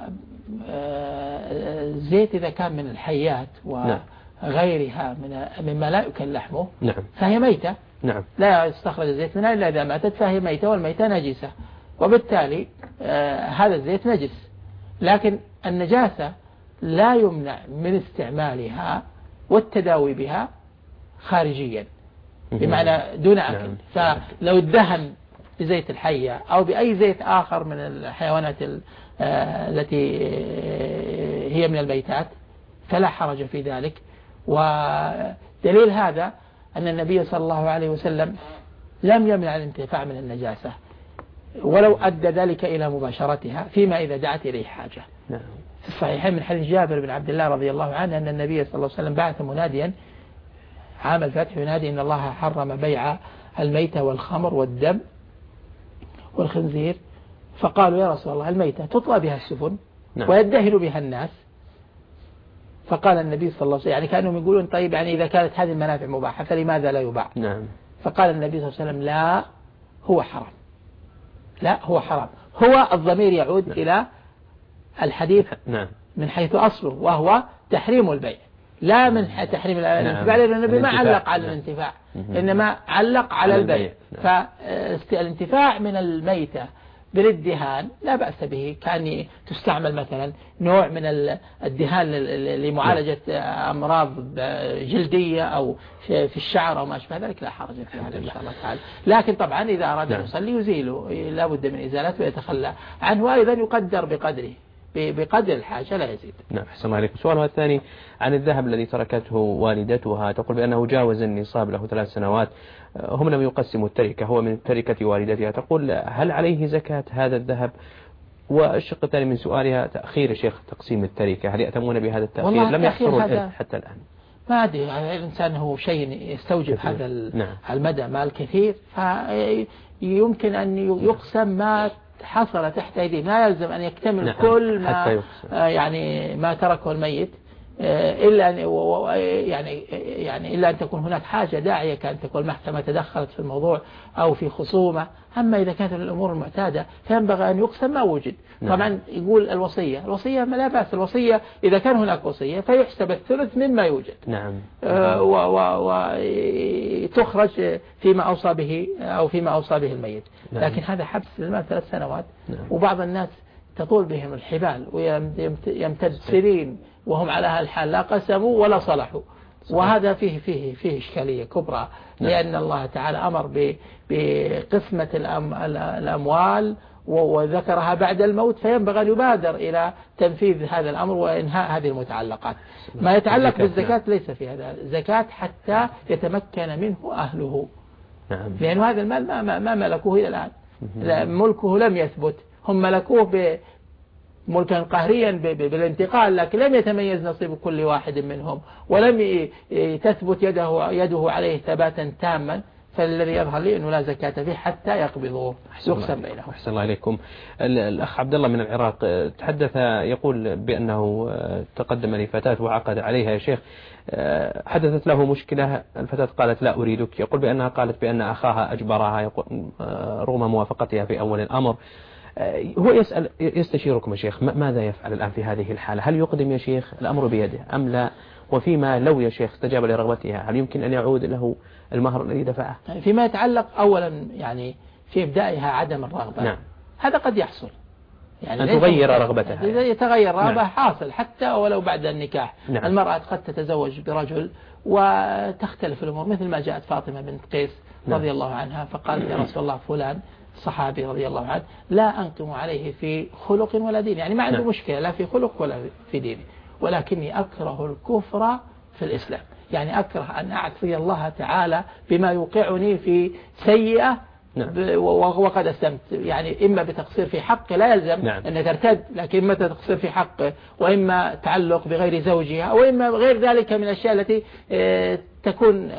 آه زيت إذا كان من الحيات وغيرها من مما لا يؤكل لحمه نعم. فهي ميتة. نعم. لا يستخرج الزيت منها إلا إذا ماتت فهي ميتة، والميتة نجسة، وبالتالي آه هذا الزيت نجس. لكن النجاسة لا يمنع من استعمالها والتداوي بها خارجيا، بمعنى دون أكل. فلو ادهن بزيت الحية أو بأي زيت آخر من الحيوانات التي هي من الميتات فلا حرج في ذلك. ودليل هذا أن النبي صلى الله عليه وسلم لم يمنع الانتفاع من النجاسة ولو أدى ذلك إلى مباشرتها فيما إذا دعت إليه حاجة. في الصحيحين من حديث جابر بن عبد الله رضي الله عنه أن النبي صلى الله عليه وسلم بعث مناديا عام الفتح ينادي إن الله حرم بيع الميتة والخمر والدم والخنزير. فقالوا يا رسول الله الميتة تطوى بها السفن نعم. ويدهن بها الناس. فقال النبي صلى الله عليه وسلم يعني كانوا يقولون طيب يعني إذا كانت هذه المنافع مباحة فلماذا لا يباع نعم. فقال النبي صلى الله عليه وسلم لا هو حرام، لا هو حرام. هو الضمير يعود نعم. إلى الحديث نعم. من حيث أصله وهو تحريم البيع لا من تحريم الانتفاع، لأن النبي ما علق على الانتفاع إنما علق على البيع. فالانتفاع من الميتة بالدهان لا بأس به، كان تستعمل مثلا نوع من الدهان لمعالجة أمراض جلدية أو في الشعر أو ما أشبه ذلك لا حرج في هذا إن شاء الله تعالى. لكن طبعا إذا أراد أن يصلي يزيله لا بد من إزالته ويتخلى عنه، وأيضا يقدر بقدره بقدر الحاجة لا يزيد. نعم أحسن الله عليكم. سؤالها الثاني عن الذهب الذي تركته والدتها، تقول بأنه جاوز النصاب له ثلاث سنوات، هم لم يقسموا التركة، هو من تركة والدتها، تقول هل عليه زكاة هذا الذهب؟ والشق الثاني من سؤالها تأخير شيخ تقسيم التركة، هل يأتمون بهذا التأخير؟ لم يحصروا الإرث حتى الآن. ما أدري الإنسان هو شيء يستوجب كثير. هذا نعم. المدى مال كثير، فيمكن أن يقسم ما حصل تحت أيديه، ما يلزم أن يكتمل نعم. كل ما يعني ما تركه الميت إلا أن يعني يعني إلا أن تكون هناك حاجة داعية، كأن تكون المحكمة تدخلت في الموضوع أو في خصومة. أما إذا كانت الأمور المعتادة فينبغي أن يقسم ما وجد. نعم. طبعا يقول الوصية الوصية ما لا بأس، الوصية إذا كان هناك وصية فيحسب الثلث مما يوجد نعم. وتخرج فيما أوصى به أو فيما أوصى به الميت. نعم. لكن هذا حبس للمال ثلاث سنوات. نعم. وبعض الناس تطول بهم الحبال ويمتد سنين وهم على هالحال لا قسموا ولا صلحوا. وهذا فيه فيه فيه إشكالية كبرى. نعم. لأن الله تعالى أمر بقسمة الأموال وذكرها بعد الموت، فينبغي أن يبادر إلى تنفيذ هذا الأمر وإنهاء هذه المتعلقات. ما يتعلق بالزكاة ليس في هذا زكاة حتى يتمكن منه أهله. نعم. لأن هذا المال ما, ما ملكوه إلى الآن، ملكه لم يثبت، هم ملكوه ملكا قهريا بالانتقال، لكن لم يتميز نصيب كل واحد منهم ولم تثبت يده, يده عليه ثباتا تاما، فالذي يظهر لي أنه لا زكاة فيه حتى يقبضوه يقسم بينهم. أحسن الله إليكم. الأخ عبد الله من العراق تحدث يقول بأنه تقدم لفتاة وعقد عليها يا شيخ، حدثت له مشكلة، الفتاة قالت لا أريدك، يقول بأنها قالت بأن أخاها أجبرها يقول رغم موافقتها في أول الأمر. هو يسأل يستشيركم يا شيخ ماذا يفعل الآن في هذه الحالة؟ هل يقدم يا شيخ الأمر بيده أم لا؟ وفيما لو يا شيخ استجاب لرغبتها هل يمكن أن يعود له المهر الذي دفعه؟ فيما يتعلق أولا يعني في إبدائها عدم الرغبة، نعم. هذا قد يحصل يعني أن تغير رغبتها، إذا يتغير رغبة نعم. حاصل حتى ولو بعد النكاح، نعم. المرأة قد تتزوج برجل وتختلف الأمور، مثل ما جاءت فاطمة بنت قيس رضي نعم. الله عنها فقالت يا رسول الله فلان صحابي رضي الله عنه لا أنقم عليه في خلق ولا دين، يعني ما عنده نعم. مشكلة لا في خلق ولا في دين، ولكني أكره الكفر في الإسلام، يعني أكره أن أعصي الله تعالى بما يوقعني في سيئة نعم. وقد أسلمت، يعني إما بتقصير في حقه لا يلزم نعم. أن ترتد، لكن إما تقصير في حقه وإما تعلق بغير زوجها وإما غير ذلك من الأشياء التي تكون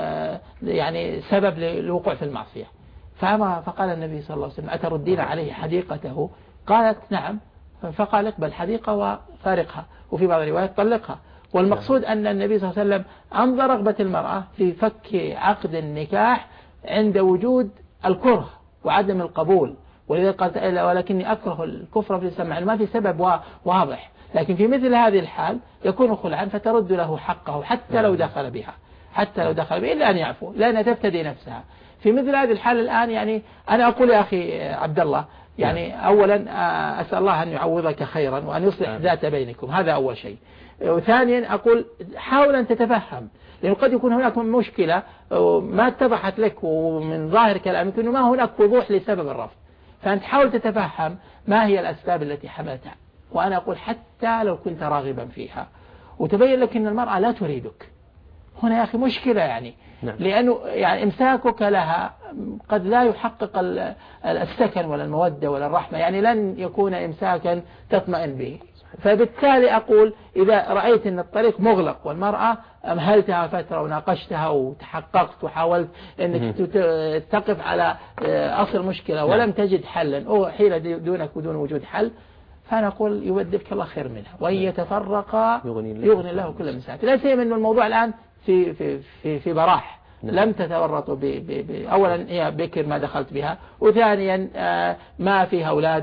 يعني سبب للوقوع في المعصية. فأما فقال النبي صلى الله عليه وسلم أتردين عليه حديقته؟ قالت نعم، فقال اقبل حديقة وفارقها، وفي بعض الروايات طلقها. والمقصود أن النبي صلى الله عليه وسلم أنظر رغبة المرأة في فك عقد النكاح عند وجود الكره وعدم القبول، ولذلك قالت ولكني أكره الكفر في الإسلام، ما في سبب واضح، لكن في مثل هذه الحال يكون خلعا فترد له حقه حتى لو دخل بها، حتى لو دخل بها إلا أن يعفو لأنها تفتدي نفسها. في مثل هذه الحال الآن يعني أنا أقول يا أخي عبد الله يعني أولا أسأل الله أن يعوضك خيرا وأن يصلح ذات بينكم، هذا أول شيء. وثانيا أقول حاول أن تتفهم، لأنه قد يكون هناك مشكلة ما اتضحت لك ومن ظاهر كلامك أنه ما هناك وضوح لسبب الرفض، فأنت حاول تتفهم ما هي الأسباب التي حملتها. وأنا أقول حتى لو كنت راغبا فيها وتبين لك أن المرأة لا تريدك، هنا يا أخي مشكلة يعني نعم. لأنه يعني إمساكك لها قد لا يحقق السكن ولا المودة ولا الرحمة، يعني لن يكون إمساكا تطمئن به. فبالتالي أقول إذا رأيت أن الطريق مغلق والمرأة أمهلتها فترة وناقشتها وتحققت وحاولت أنك تقف على أصل مشكلة ولم تجد حلا أو حيلة دونك ودون وجود حل، فأنا أقول يودك الله خير منها، وإن يتفرقا يغني الله كل من ساعته. لا سيما أن الموضوع الآن في في في في براح، لم تتورطوا ب ب ب أولا هي بكر ما دخلت بها، وثانيا ما فيها أولاد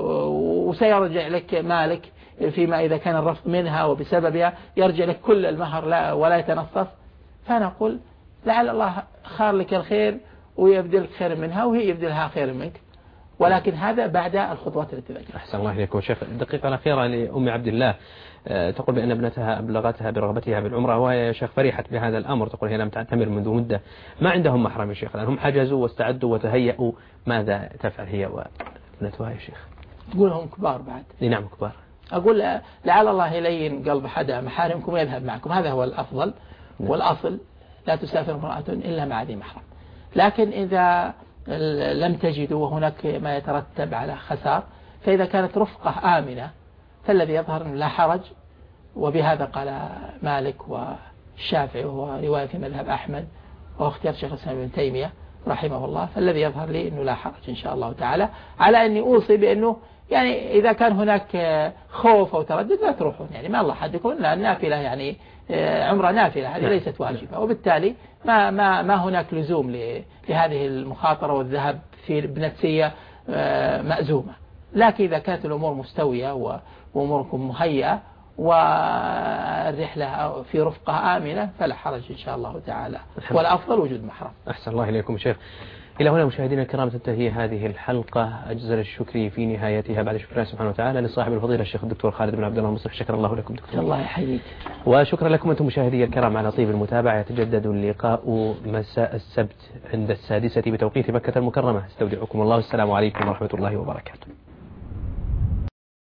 وسيرجع لك مالك فيما إذا كان الرفض منها وبسببها يرجع لك كل المهر لا ولا يتنصف. فأنا أقول لعل الله خار لك الخير ويبدل خير منها وهي يبدلها خير منك، ولكن هذا بعد الخطوات التي ذكرتها. أحسن الله إليكم شيخ. الدقيقة الأخيرة لأم عبد الله تقول بأن ابنتها أبلغتها برغبتها بالعمرة وهي شيخ فرحت بهذا الأمر، تقول هي لم تعتمر منذ مدة، ما عندهم محرم يا شيخ، لأنهم حجزوا واستعدوا وتهيأوا، ماذا تفعل هي وابنتها يا شيخ؟ تقول هم كبار بعد. نعم كبار. أقول لعل الله يلين قلب حدا محارمكم ويذهب معكم، هذا هو الأفضل نعم. والأصل لا تسافر امرأة إلا مع ذي محرم، لكن إذا لم تجدوا وهناك ما يترتب على خسار، فإذا كانت رفقة آمنة فالذي يظهر لا حرج، وبهذا قال مالك والشافعي وهو رواية في مذهب أحمد واختيار شيخ الإسلام ابن تيمية رحمه الله، فالذي يظهر لي أنه لا حرج إن شاء الله تعالى، على أني أوصي بأنه يعني إذا كان هناك خوف أو تردد لا تروحون، يعني ما الله حد يكون لا النافلة يعني عمرة نافلة هذه ليست واجبة، وبالتالي ما ما ما هناك لزوم لهذه المخاطرة والذهاب في بنفسية مأزومة. لكن إذا كانت الأمور مستوية وأموركم مهيئة والرحلة في رفقة آمنة فلا حرج إن شاء الله تعالى، والأفضل وجود محرم. أحسن الله إليكم شيخ. إلى هنا مشاهدينا الكرام تنتهي هذه الحلقة، أجزل الشكر في نهايتها بعد شكر الله سبحانه وتعالى لصاحب الفضيلة الشيخ الدكتور خالد بن عبد الله المصلح. شكر الله لكم دكتور. الله يحييك. وشكرا لكم أنتم مشاهدي الكرام على طيب المتابعة. يتجدد اللقاء مساء السبت عند السادسة بتوقيت مكة المكرمة. استودعكم الله، السلام عليكم ورحمة الله وبركاته.